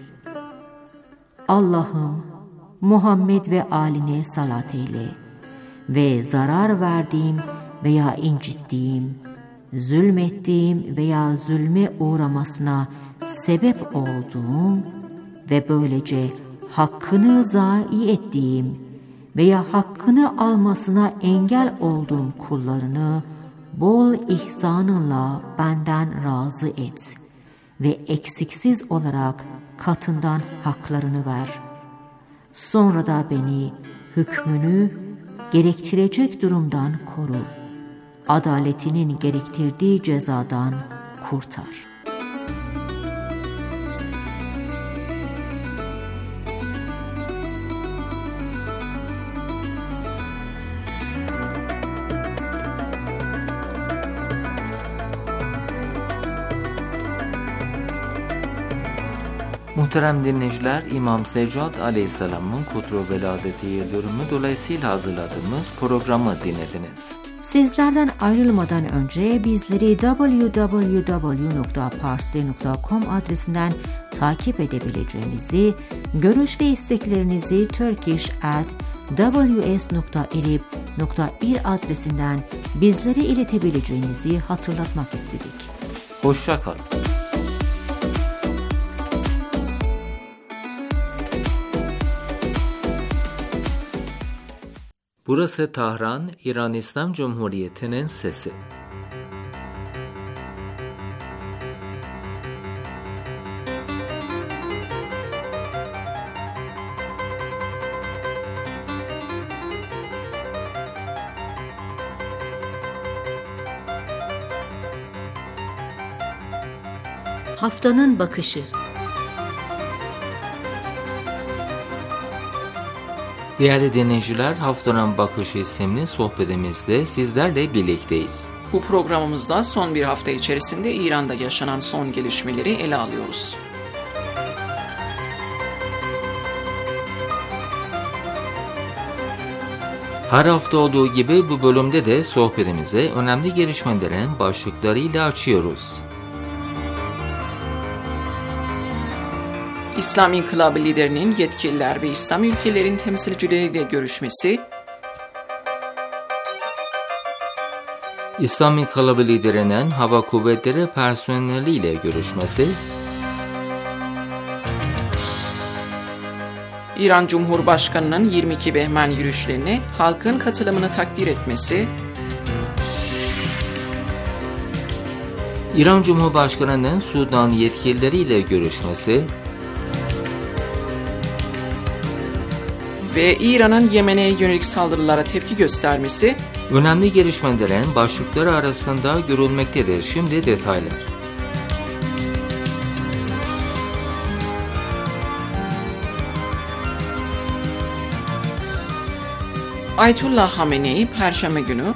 S4: Allah'ım, Muhammed ve âline salat eyle ve zarar verdiğim veya incittiğim, zulmettiğim veya zulme uğramasına sebep olduğum ve böylece hakkını zayi ettiğim veya hakkını almasına engel olduğum kullarını bol ihsanınla benden razı et ve eksiksiz olarak katından haklarını ver. Sonra da beni hükmünü gerektirecek durumdan koru. Adaletinin gerektirdiği cezadan kurtar.
S1: Muhterem dinleyiciler, İmam Seccad Aleyhisselam'ın kudru veladeti yıldönümü dolayısıyla hazırladığımız programı dinlediniz.
S4: Sizlerden ayrılmadan önce bizleri www.parsley.com adresinden takip edebileceğinizi, görüş ve isteklerinizi turkish@ws.irib.ir adresinden bizlere iletebileceğinizi hatırlatmak istedik.
S1: Hoşça kalın. Burası Tahran, İran İslam Cumhuriyeti'nin sesi.
S4: Haftanın bakışı.
S1: Değerli dinleyiciler, Haftanın Bakışı isimli sohbetimizde sizlerle birlikteyiz.
S5: Bu programımızda son bir hafta içerisinde İran'da yaşanan son gelişmeleri ele alıyoruz.
S1: Her hafta olduğu gibi bu bölümde de sohbetimize önemli gelişmelerin başlıklarıyla açıyoruz.
S5: İslam İnkılabı liderinin yetkililer ve İslam ülkelerin temsilcileriyle görüşmesi,
S1: İslam İnkılabı liderinin hava kuvvetleri personeliyle görüşmesi,
S5: İran Cumhurbaşkanı'nın 22 Behmen yürüyüşlerine halkın katılımını takdir etmesi,
S1: İran Cumhurbaşkanı'nın Sudan yetkilileriyle görüşmesi
S5: ve İran'ın Yemen'e yönelik saldırılara tepki göstermesi
S1: önemli gelişmelerin başlıkları arasında görülmektedir. Şimdi detaylar.
S5: Ayetullah Hamenei Perşembe günü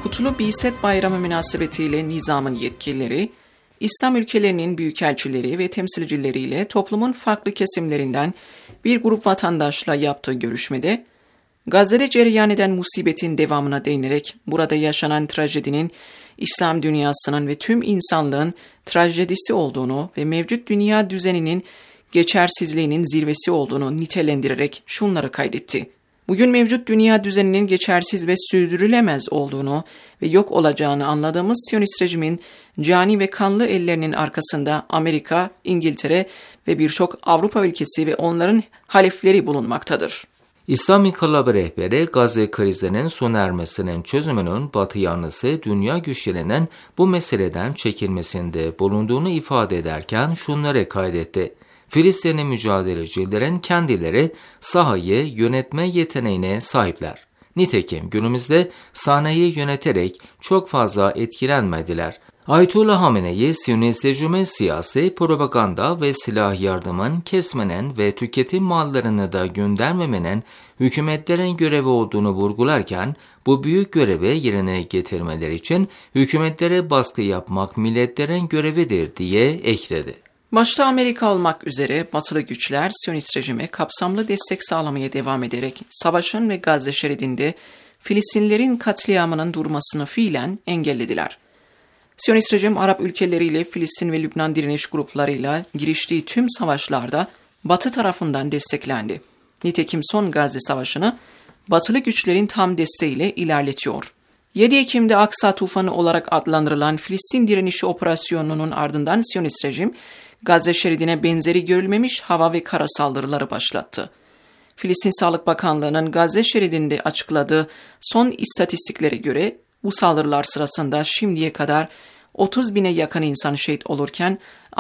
S5: Kutlu Biset Bayramı münasebetiyle nizamın yetkilileri, İslam ülkelerinin büyükelçileri ve temsilcileriyle toplumun farklı kesimlerinden bir grup vatandaşla yaptığı görüşmede, Gazze'de cereyan eden musibetin devamına değinerek burada yaşanan trajedinin İslam dünyasının ve tüm insanlığın trajedisi olduğunu ve mevcut dünya düzeninin geçersizliğinin zirvesi olduğunu nitelendirerek şunları kaydetti. Bugün mevcut dünya düzeninin geçersiz ve sürdürülemez olduğunu ve yok olacağını anladığımız Siyonist rejimin cani ve kanlı ellerinin arkasında Amerika, İngiltere ve birçok Avrupa ülkesi ve onların halefleri bulunmaktadır.
S1: İslam İnkılabı rehberi Gazze krizinin sona ermesinin çözümünün Batı yanlısı dünya güçlerinin bu meseleden çekilmesinde bulunduğunu ifade ederken şunları kaydetti. Filistinli mücadelecilerin kendileri sahayı yönetme yeteneğine sahipler. Nitekim günümüzde sahneyi yöneterek çok fazla etkilenmediler. Ayetullah Hamene'yi Siyonist rejime siyasi, propaganda ve silah yardımın kesmenin ve tüketim mallarını da göndermemenin hükümetlerin görevi olduğunu vurgularken, bu büyük görevi yerine getirmeleri için hükümetlere baskı yapmak milletlerin görevidir diye ekledi.
S5: Başta Amerika olmak üzere batılı güçler Siyonist rejime kapsamlı destek sağlamaya devam ederek savaşın ve Gazze şeridinde Filistinlilerin katliamının durmasını fiilen engellediler. Siyonist rejim Arap ülkeleriyle Filistin ve Lübnan direniş gruplarıyla giriştiği tüm savaşlarda Batı tarafından desteklendi. Nitekim son Gazze Savaşı'nı batılı güçlerin tam desteğiyle ilerletiyor. 7 Ekim'de Aksa Tufanı olarak adlandırılan Filistin direnişi operasyonunun ardından Siyonist rejim Gazze şeridine benzeri görülmemiş hava ve kara saldırıları başlattı. Filistin Sağlık Bakanlığı'nın Gazze şeridinde açıkladığı son istatistiklere göre bu saldırılar sırasında şimdiye kadar 30 bine yakın insan şehit olurken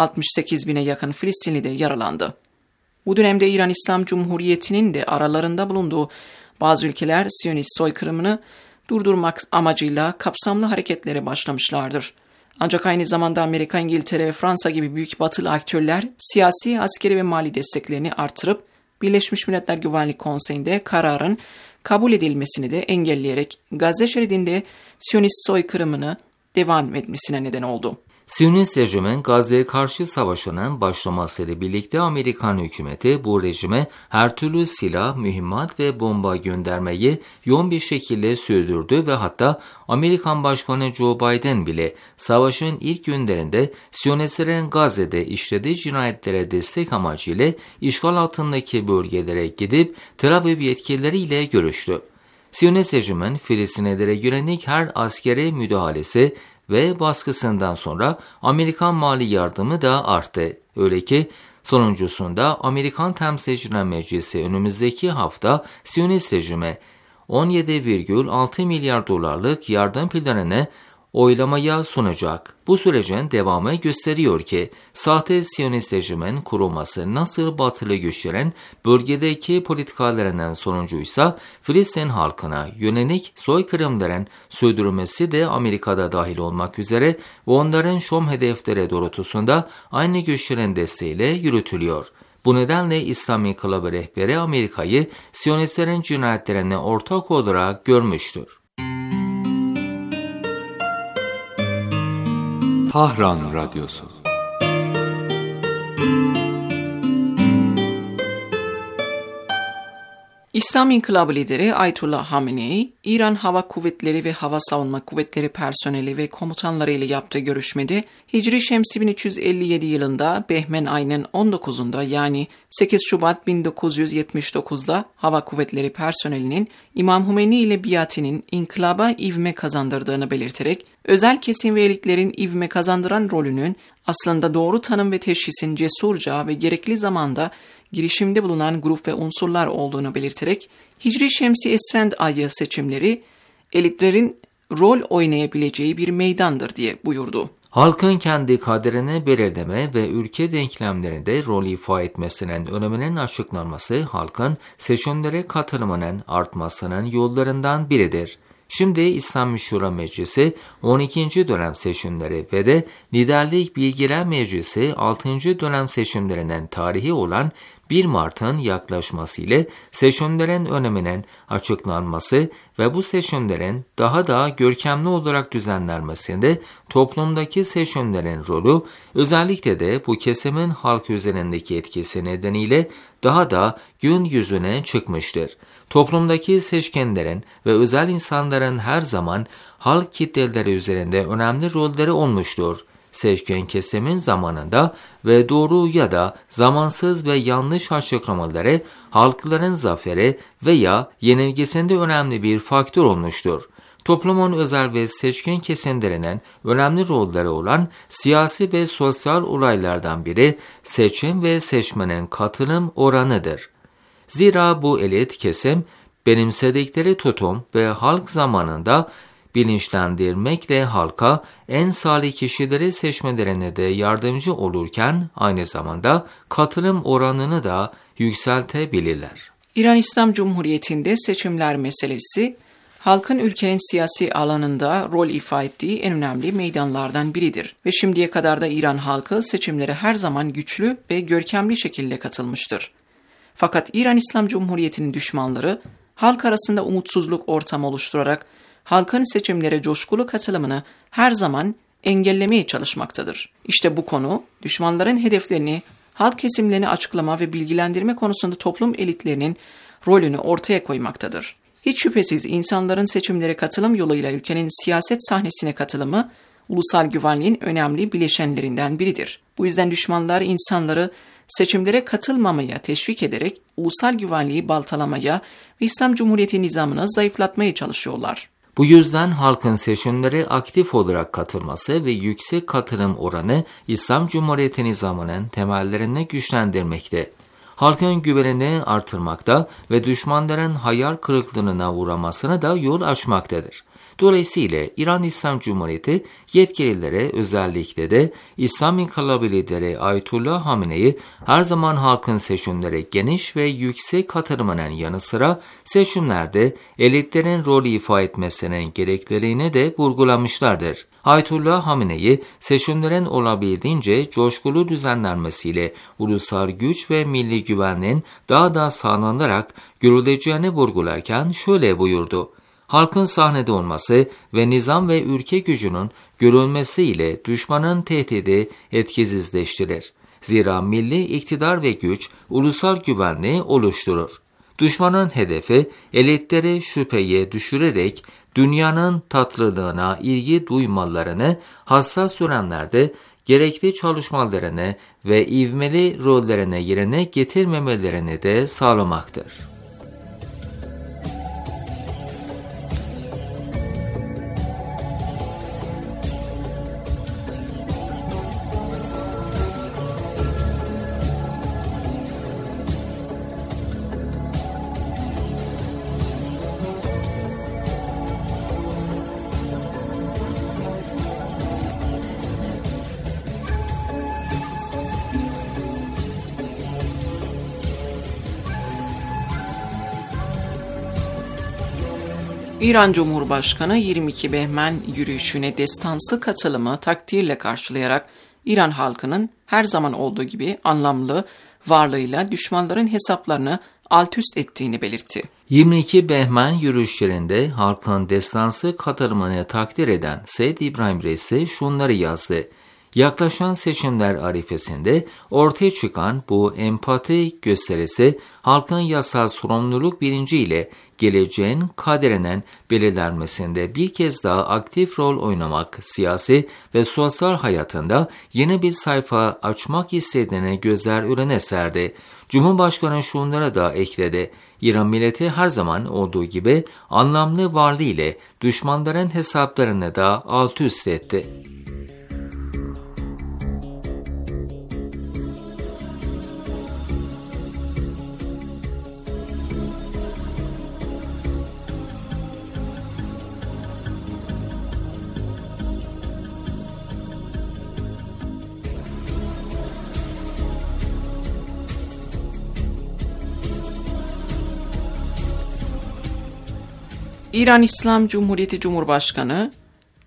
S5: 68 bine yakın Filistinli de yaralandı. Bu dönemde İran İslam Cumhuriyeti'nin de aralarında bulunduğu bazı ülkeler Siyonist soykırımını durdurmak amacıyla kapsamlı hareketlere başlamışlardır. Ancak aynı zamanda Amerika, İngiltere ve Fransa gibi büyük batılı aktörler siyasi, askeri ve mali desteklerini artırıp Birleşmiş Milletler Güvenlik Konseyi'nde kararın kabul edilmesini de engelleyerek Gazze şeridinde Siyonist soykırımını devam etmesine neden oldu.
S1: Siyonist rejimin Gazze'ye karşı savaşının başlamasıyla birlikte Amerikan hükümeti bu rejime her türlü silah, mühimmat ve bomba göndermeyi yoğun bir şekilde sürdürdü ve hatta Amerikan Başkanı Joe Biden bile savaşın ilk günlerinde Siyonistlerin Gazze'de işlediği cinayetlere destek amacıyla işgal altındaki bölgelere gidip Tel Aviv yetkilileriyle görüştü. Siyonist rejimin Filistinlilere yönelik her askeri müdahalesi ve baskısından sonra Amerikan mali yardımı da arttı. Öyle ki sonuncusunda Amerikan Temsilciler Meclisi önümüzdeki hafta Siyonist rejime 17,6 milyar dolarlık yardım planını oylamaya sunacak. Bu sürecin devamı gösteriyor ki sahte Siyonist rejimin kurulması nasıl batılı güçlerin bölgedeki politikalarının sonucuysa Filistin halkına yönelik soykırımların sürdürülmesi de Amerika'da dahil olmak üzere ve onların şom hedefleri doğrultusunda aynı güçlerin desteğiyle yürütülüyor. Bu nedenle İslam İnkılabı rehberi Amerika'yı Siyonistlerin cinayetlerine ortak olarak görmüştür.
S8: Tahran Radyosu.
S5: İslam İnkılabı lideri Ayetullah Hamenei, İran Hava Kuvvetleri ve Hava Savunma Kuvvetleri personeli ve komutanları ile yaptığı görüşmede Hicri Şemsi 1357 yılında Behmen ayının 19'unda yani 8 Şubat 1979'da Hava Kuvvetleri personelinin İmam Hümeyni ile biatinin inkılaba ivme kazandırdığını belirterek, özel kesim ve elitlerin ivme kazandıran rolünün aslında doğru tanım ve teşhisin cesurca ve gerekli zamanda girişimde bulunan grup ve unsurlar olduğunu belirterek, Hicri Şemsi Esfend ayı seçimleri elitlerin rol oynayabileceği bir meydandır diye buyurdu.
S1: Halkın kendi kaderini belirleme ve ülke denklemlerinde rol ifade etmesinin öneminin açıklanması halkın seçimlere katılımının artmasının yollarından biridir. Şimdi İslam Şura Meclisi 12. dönem seçimleri ve de Liderlik Bilgiler Meclisi 6. dönem seçimlerinden tarihi olan 1 Mart'ın yaklaşmasıyla seçimlerin öneminin açıklanması ve bu seçimlerin daha da görkemli olarak düzenlenmesinde toplumdaki seçimlerin rolü, özellikle de bu kesimin halk üzerindeki etkisi nedeniyle daha da gün yüzüne çıkmıştır. Toplumdaki seçkenlerin ve özel insanların her zaman halk kitleleri üzerinde önemli rolleri olmuştur. Seçken kesimin zamanında ve doğru ya da zamansız ve yanlış açıklamaları halkların zaferi veya yenilgisinde önemli bir faktör olmuştur. Toplumun özel ve seçkin kesimlerinin önemli rolleri olan siyasi ve sosyal olaylardan biri seçim ve seçmenin katılım oranıdır. Zira bu elit kesim benimsedikleri tutum ve halk zamanında bilinçlendirmekle halka en salih kişileri seçmelerine de yardımcı olurken aynı zamanda katılım oranını da yükseltebilirler.
S5: İran İslam Cumhuriyeti'nde seçimler meselesi, halkın ülkenin siyasi alanında rol ifade ettiği en önemli meydanlardan biridir ve şimdiye kadar da İran halkı seçimlere her zaman güçlü ve görkemli şekilde katılmıştır. Fakat İran İslam Cumhuriyeti'nin düşmanları, halk arasında umutsuzluk ortamı oluşturarak halkın seçimlere coşkulu katılımını her zaman engellemeye çalışmaktadır. İşte bu konu, düşmanların hedeflerini, halk kesimlerini açıklama ve bilgilendirme konusunda toplum elitlerinin rolünü ortaya koymaktadır. Hiç şüphesiz insanların seçimlere katılım yoluyla ülkenin siyaset sahnesine katılımı, ulusal güvenliğin önemli bileşenlerinden biridir. Bu yüzden düşmanlar insanları seçimlere katılmamaya teşvik ederek ulusal güvenliği baltalamaya ve İslam Cumhuriyeti nizamını zayıflatmaya çalışıyorlar.
S1: Bu yüzden halkın seçimlere aktif olarak katılması ve yüksek katılım oranı İslam Cumhuriyeti nizamının temellerini güçlendirmekte. Halkın güvenini artırmakta ve düşmanların hayal kırıklığına uğramasına da yol açmaktadır. Dolayısıyla İran İslam Cumhuriyeti yetkililere, özellikle de İslam İnkılabı lideri Ayetullah Hamenei her zaman halkın seçimlere geniş ve yüksek katılımının yanı sıra seçimlerde elitlerin rolü ifade etmesinin gerekliliğini de vurgulamışlardır. Ayetullah Hamenei seçimlerin olabildiğince coşkulu düzenlenmesiyle ulusal güç ve milli güvenliğin daha da sağlanarak görüleceğini vurgularken şöyle buyurdu: halkın sahnede olması ve nizam ve ülke gücünün görülmesiyle düşmanın tehdidi etkisizleştirir. Zira milli iktidar ve güç ulusal güvenliği oluşturur. Düşmanın hedefi elitleri şüpheye düşürerek dünyanın tatlılığına ilgi duymalarını, hassas dönemlerde gerekli çalışmalarını ve ivmeli rollerini yerine getirmemelerini de sağlamaktır.
S5: İran Cumhurbaşkanı 22 Behmen yürüyüşüne destansı katılımı takdirle karşılayarak İran halkının her zaman olduğu gibi anlamlı varlığıyla düşmanların hesaplarını altüst ettiğini belirtti.
S1: 22 Behmen yürüyüşlerinde halkın destansı katılımını takdir eden Seyyid İbrahim Reisi şunları yazdı: yaklaşan seçimler arifesinde ortaya çıkan bu empati gösterisi halkın yasal sorumluluk bilinciyle geleceğin kaderinin belirlenmesinde bir kez daha aktif rol oynamak, siyasi ve sosyal hayatında yeni bir sayfa açmak istediğini gözler önüne serdi. Cumhurbaşkanı şunlara da ekledi: İran milleti her zaman olduğu gibi anlamlı varlığı ile düşmanların hesaplarını da alt üst etti.
S5: İran İslam Cumhuriyeti Cumhurbaşkanı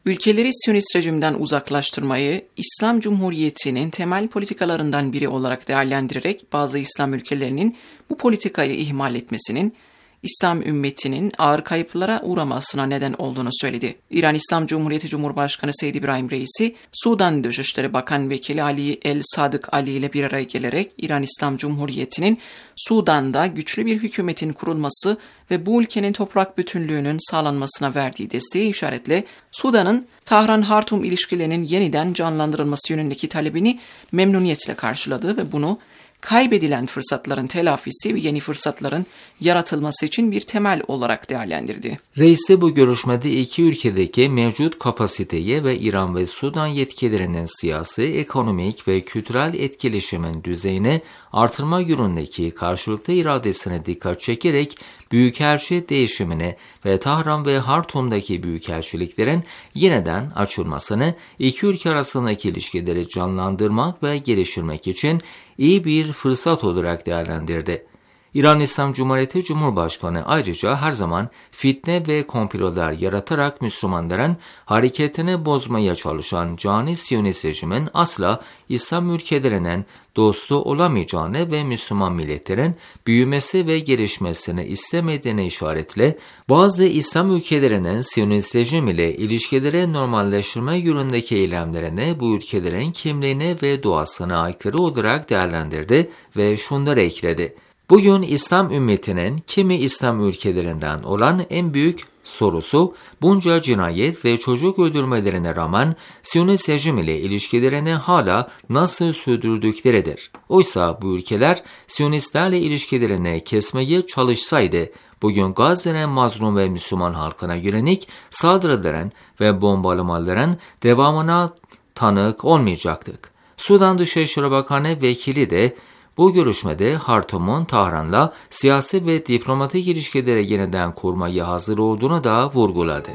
S5: ülkeleri Siyonist rejimden uzaklaştırmayı İslam Cumhuriyeti'nin temel politikalarından biri olarak değerlendirerek bazı İslam ülkelerinin bu politikayı ihmal etmesinin İslam ümmetinin ağır kayıplara uğramasına neden olduğunu söyledi. İran İslam Cumhuriyeti Cumhurbaşkanı Seyyid İbrahim Reisi, Sudan Dışişleri Bakan Vekili Ali El Sadık Ali ile bir araya gelerek İran İslam Cumhuriyeti'nin Sudan'da güçlü bir hükümetin kurulması ve bu ülkenin toprak bütünlüğünün sağlanmasına verdiği desteği işaretle Sudan'ın Tahran-Hartum ilişkilerinin yeniden canlandırılması yönündeki talebini memnuniyetle karşıladı ve bunu kaybedilen fırsatların telafisi ve yeni fırsatların yaratılması için bir temel olarak değerlendirdi.
S1: Reisi bu görüşmede iki ülkedeki mevcut kapasiteye ve İran ve Sudan yetkililerinin siyasi, ekonomik ve kültürel etkileşimin düzeyini artırma yönündeki karşılıklı iradesine dikkat çekerek büyükelçi değişimine ve Tahran ve Hartum'daki büyükelçiliklerin yeniden açılmasını, iki ülke arasındaki ilişkileri canlandırmak ve geliştirmek için iyi bir fırsat olarak değerlendirdi. İran İslam Cumhuriyeti Cumhurbaşkanı ayrıca her zaman fitne ve komplolar yaratarak Müslümanların hareketini bozmaya çalışan cani Siyonist rejimin asla İslam ülkelerinin dostu olamayacağını ve Müslüman milletlerin büyümesi ve gelişmesini istemediğini işaretle bazı İslam ülkelerinin Siyonist rejim ile ilişkileri normalleştirme yönündeki eylemlerini bu ülkelerin kimliğine ve doğasına aykırı olarak değerlendirdi ve şunları ekledi. Bugün İslam ümmetinin kimi İslam ülkelerinden olan en büyük sorusu bunca cinayet ve çocuk öldürmelerine rağmen Siyonist rejim ile ilişkilerini hala nasıl sürdürdükleridir. Oysa bu ülkeler Siyonistlerle ilişkilerini kesmeye çalışsaydı bugün Gazze'nin mazlum ve Müslüman halkına yönelik saldırıların ve bombalamaların devamına tanık olmayacaktık. Sudan Dışişleri Bakanı Vekili de bu görüşmede Hartum'un Tahran'la siyasi ve diplomatik ilişkileri yeniden kurmaya hazır olduğunu da vurguladı.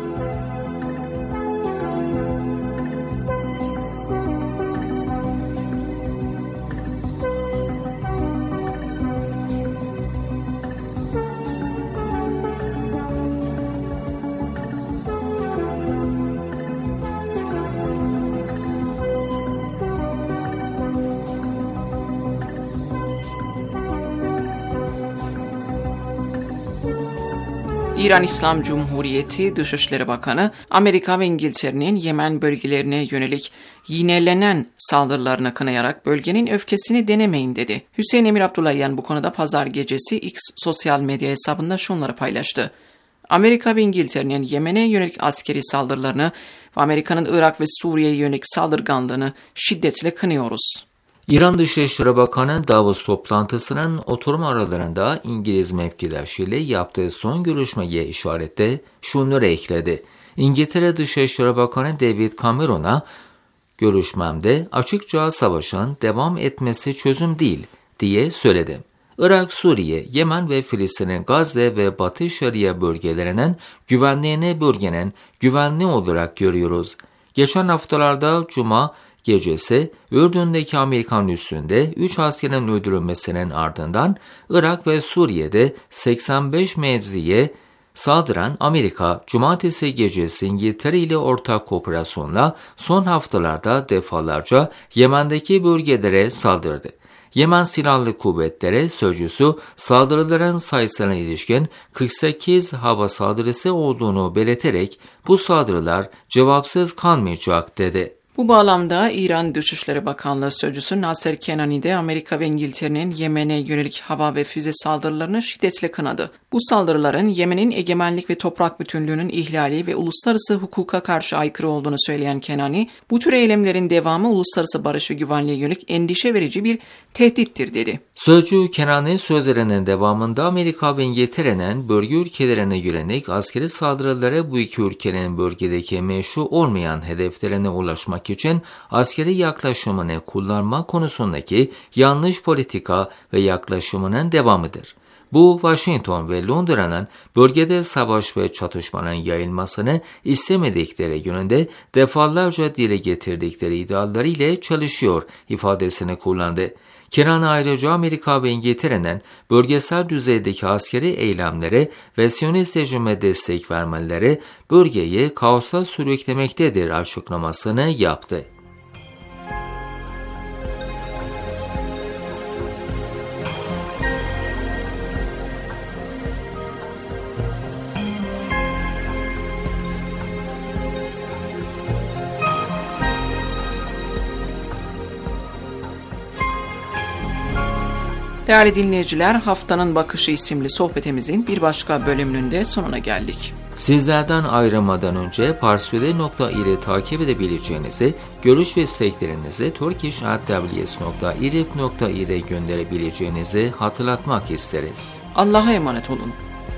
S5: İran İslam Cumhuriyeti Dışişleri Bakanı, Amerika ve İngiltere'nin Yemen bölgelerine yönelik yinelenen saldırılarını kınayarak bölgenin öfkesini denemeyin dedi. Hüseyin Emir Abdullahian bu konuda pazar gecesi X sosyal medya hesabında şunları paylaştı. Amerika ve İngiltere'nin Yemen'e yönelik askeri saldırılarını ve Amerika'nın Irak ve Suriye'ye yönelik saldırganlığını şiddetle kınıyoruz.
S1: İran Dışişleri Bakanı Davos toplantısının oturum aralarında İngiliz mevkidaşıyla yaptığı son görüşmeye işaretle şunları ekledi. İngiltere Dışişleri Bakanı David Cameron'a görüşmemde açıkça savaşın devam etmesi çözüm değil diye söyledim. Irak, Suriye, Yemen ve Filistin'in Gazze ve Batı Şeria bölgelerinin güvenliğini bölgenin güvenliği olarak görüyoruz. Geçen haftalarda Cuma gecesi Ürdün'deki Amerikan üssünde 3 askerin öldürülmesinin ardından Irak ve Suriye'de 85 mevziye saldıran Amerika, cumartesi gecesi İngiltere ile ortak operasyonla son haftalarda defalarca Yemen'deki bölgelere saldırdı. Yemen Silahlı Kuvvetleri sözcüsü saldırıların sayısına ilişkin 48 hava saldırısı olduğunu belirterek bu saldırılar cevapsız kalmayacak dedi.
S5: Bu bağlamda İran Dışişleri Bakanlığı Sözcüsü Nasser Kenani de Amerika ve İngiltere'nin Yemen'e yönelik hava ve füze saldırılarını şiddetle kınadı. Bu saldırıların Yemen'in egemenlik ve toprak bütünlüğünün ihlali ve uluslararası hukuka karşı aykırı olduğunu söyleyen Kenani, bu tür eylemlerin devamı uluslararası barış ve güvenliğe yönelik endişe verici bir tehdittir dedi.
S1: Sözcü Kenani sözlerinin devamında Amerika ve İngiltere'nin bölge ülkelerine yönelik askeri saldırıları bu iki ülkenin bölgedeki meşru olmayan hedeflerine ulaşmak için askeri yaklaşımını kullanma konusundaki yanlış politika ve yaklaşımının devamıdır. Bu, Washington ve Londra'nın bölgede savaş ve çatışmanın yayılmasını istemedikleri yönünde defalarca dile getirdikleri iddiaları ile çalışıyor ifadesini kullandı. Kenan ayrıca Amerika ve İngiltere'nin bölgesel düzeydeki askeri eylemlere ve Siyonist rejime destek vermeleri bölgeyi kaosa sürüklemektedir açıklamasını yaptı.
S5: Değerli dinleyiciler, Haftanın Bakışı isimli sohbetimizin bir başka bölümünün de sonuna geldik.
S1: Sizlerden ayrılmadan önce parsvede.ir'i takip edebileceğinizi, görüş ve isteklerinizi turkish@ws.irib.ir'e gönderebileceğinizi hatırlatmak isteriz.
S5: Allah'a emanet olun.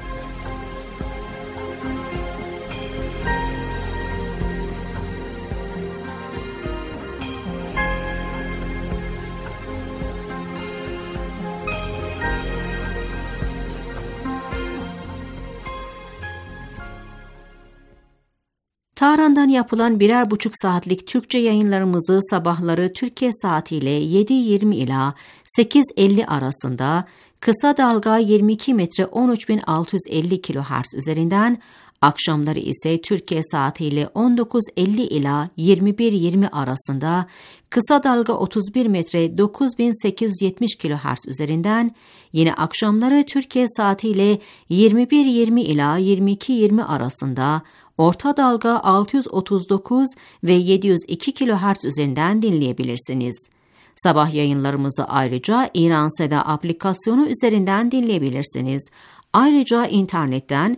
S4: Tahran'dan yapılan 1,5 saatlik Türkçe yayınlarımızı sabahları Türkiye saatiyle 7:20 ila 8:50 arasında kısa dalga 22 metre 13.650 kHz üzerinden, akşamları ise Türkiye saatiyle 19:50 ila 21:20 arasında kısa dalga 31 metre 9870 kHz üzerinden, yine akşamları Türkiye saatiyle 21:20 ila 22:20 arasında orta dalga 639 ve 702 kHz üzerinden dinleyebilirsiniz. Sabah yayınlarımızı ayrıca İran Seda aplikasyonu üzerinden dinleyebilirsiniz. Ayrıca internetten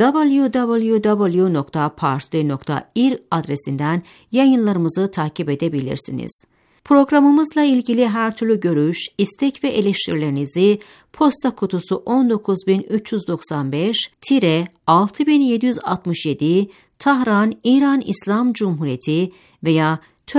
S4: www.parsde.ir adresinden yayınlarımızı takip edebilirsiniz. Programımızla ilgili her türlü görüş, istek ve eleştirilerinizi posta kutusu 19395-6767 Tahran, İran İslam Cumhuriyeti veya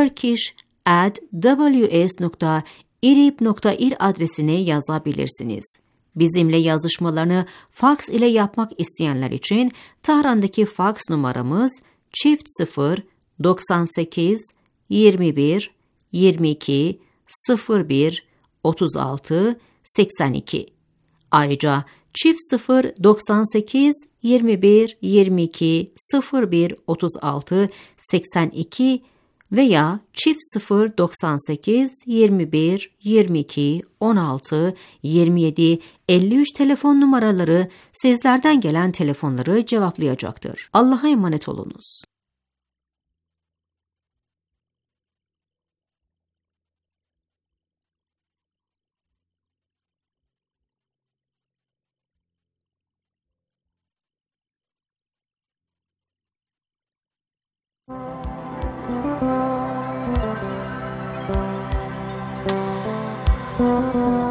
S4: turkish@ws.irib.ir adresine yazabilirsiniz. Bizimle yazışmalarını faks ile yapmak isteyenler için Tahran'daki faks numaramız *0 98 21 22 01 36 82. Ayrıca *0 98 21 22 01 36 82 veya *0 98 21 22 16 27 53 telefon numaraları sizlerden gelen telefonları cevaplayacaktır. Allah'a emanet olunuz. Thank you.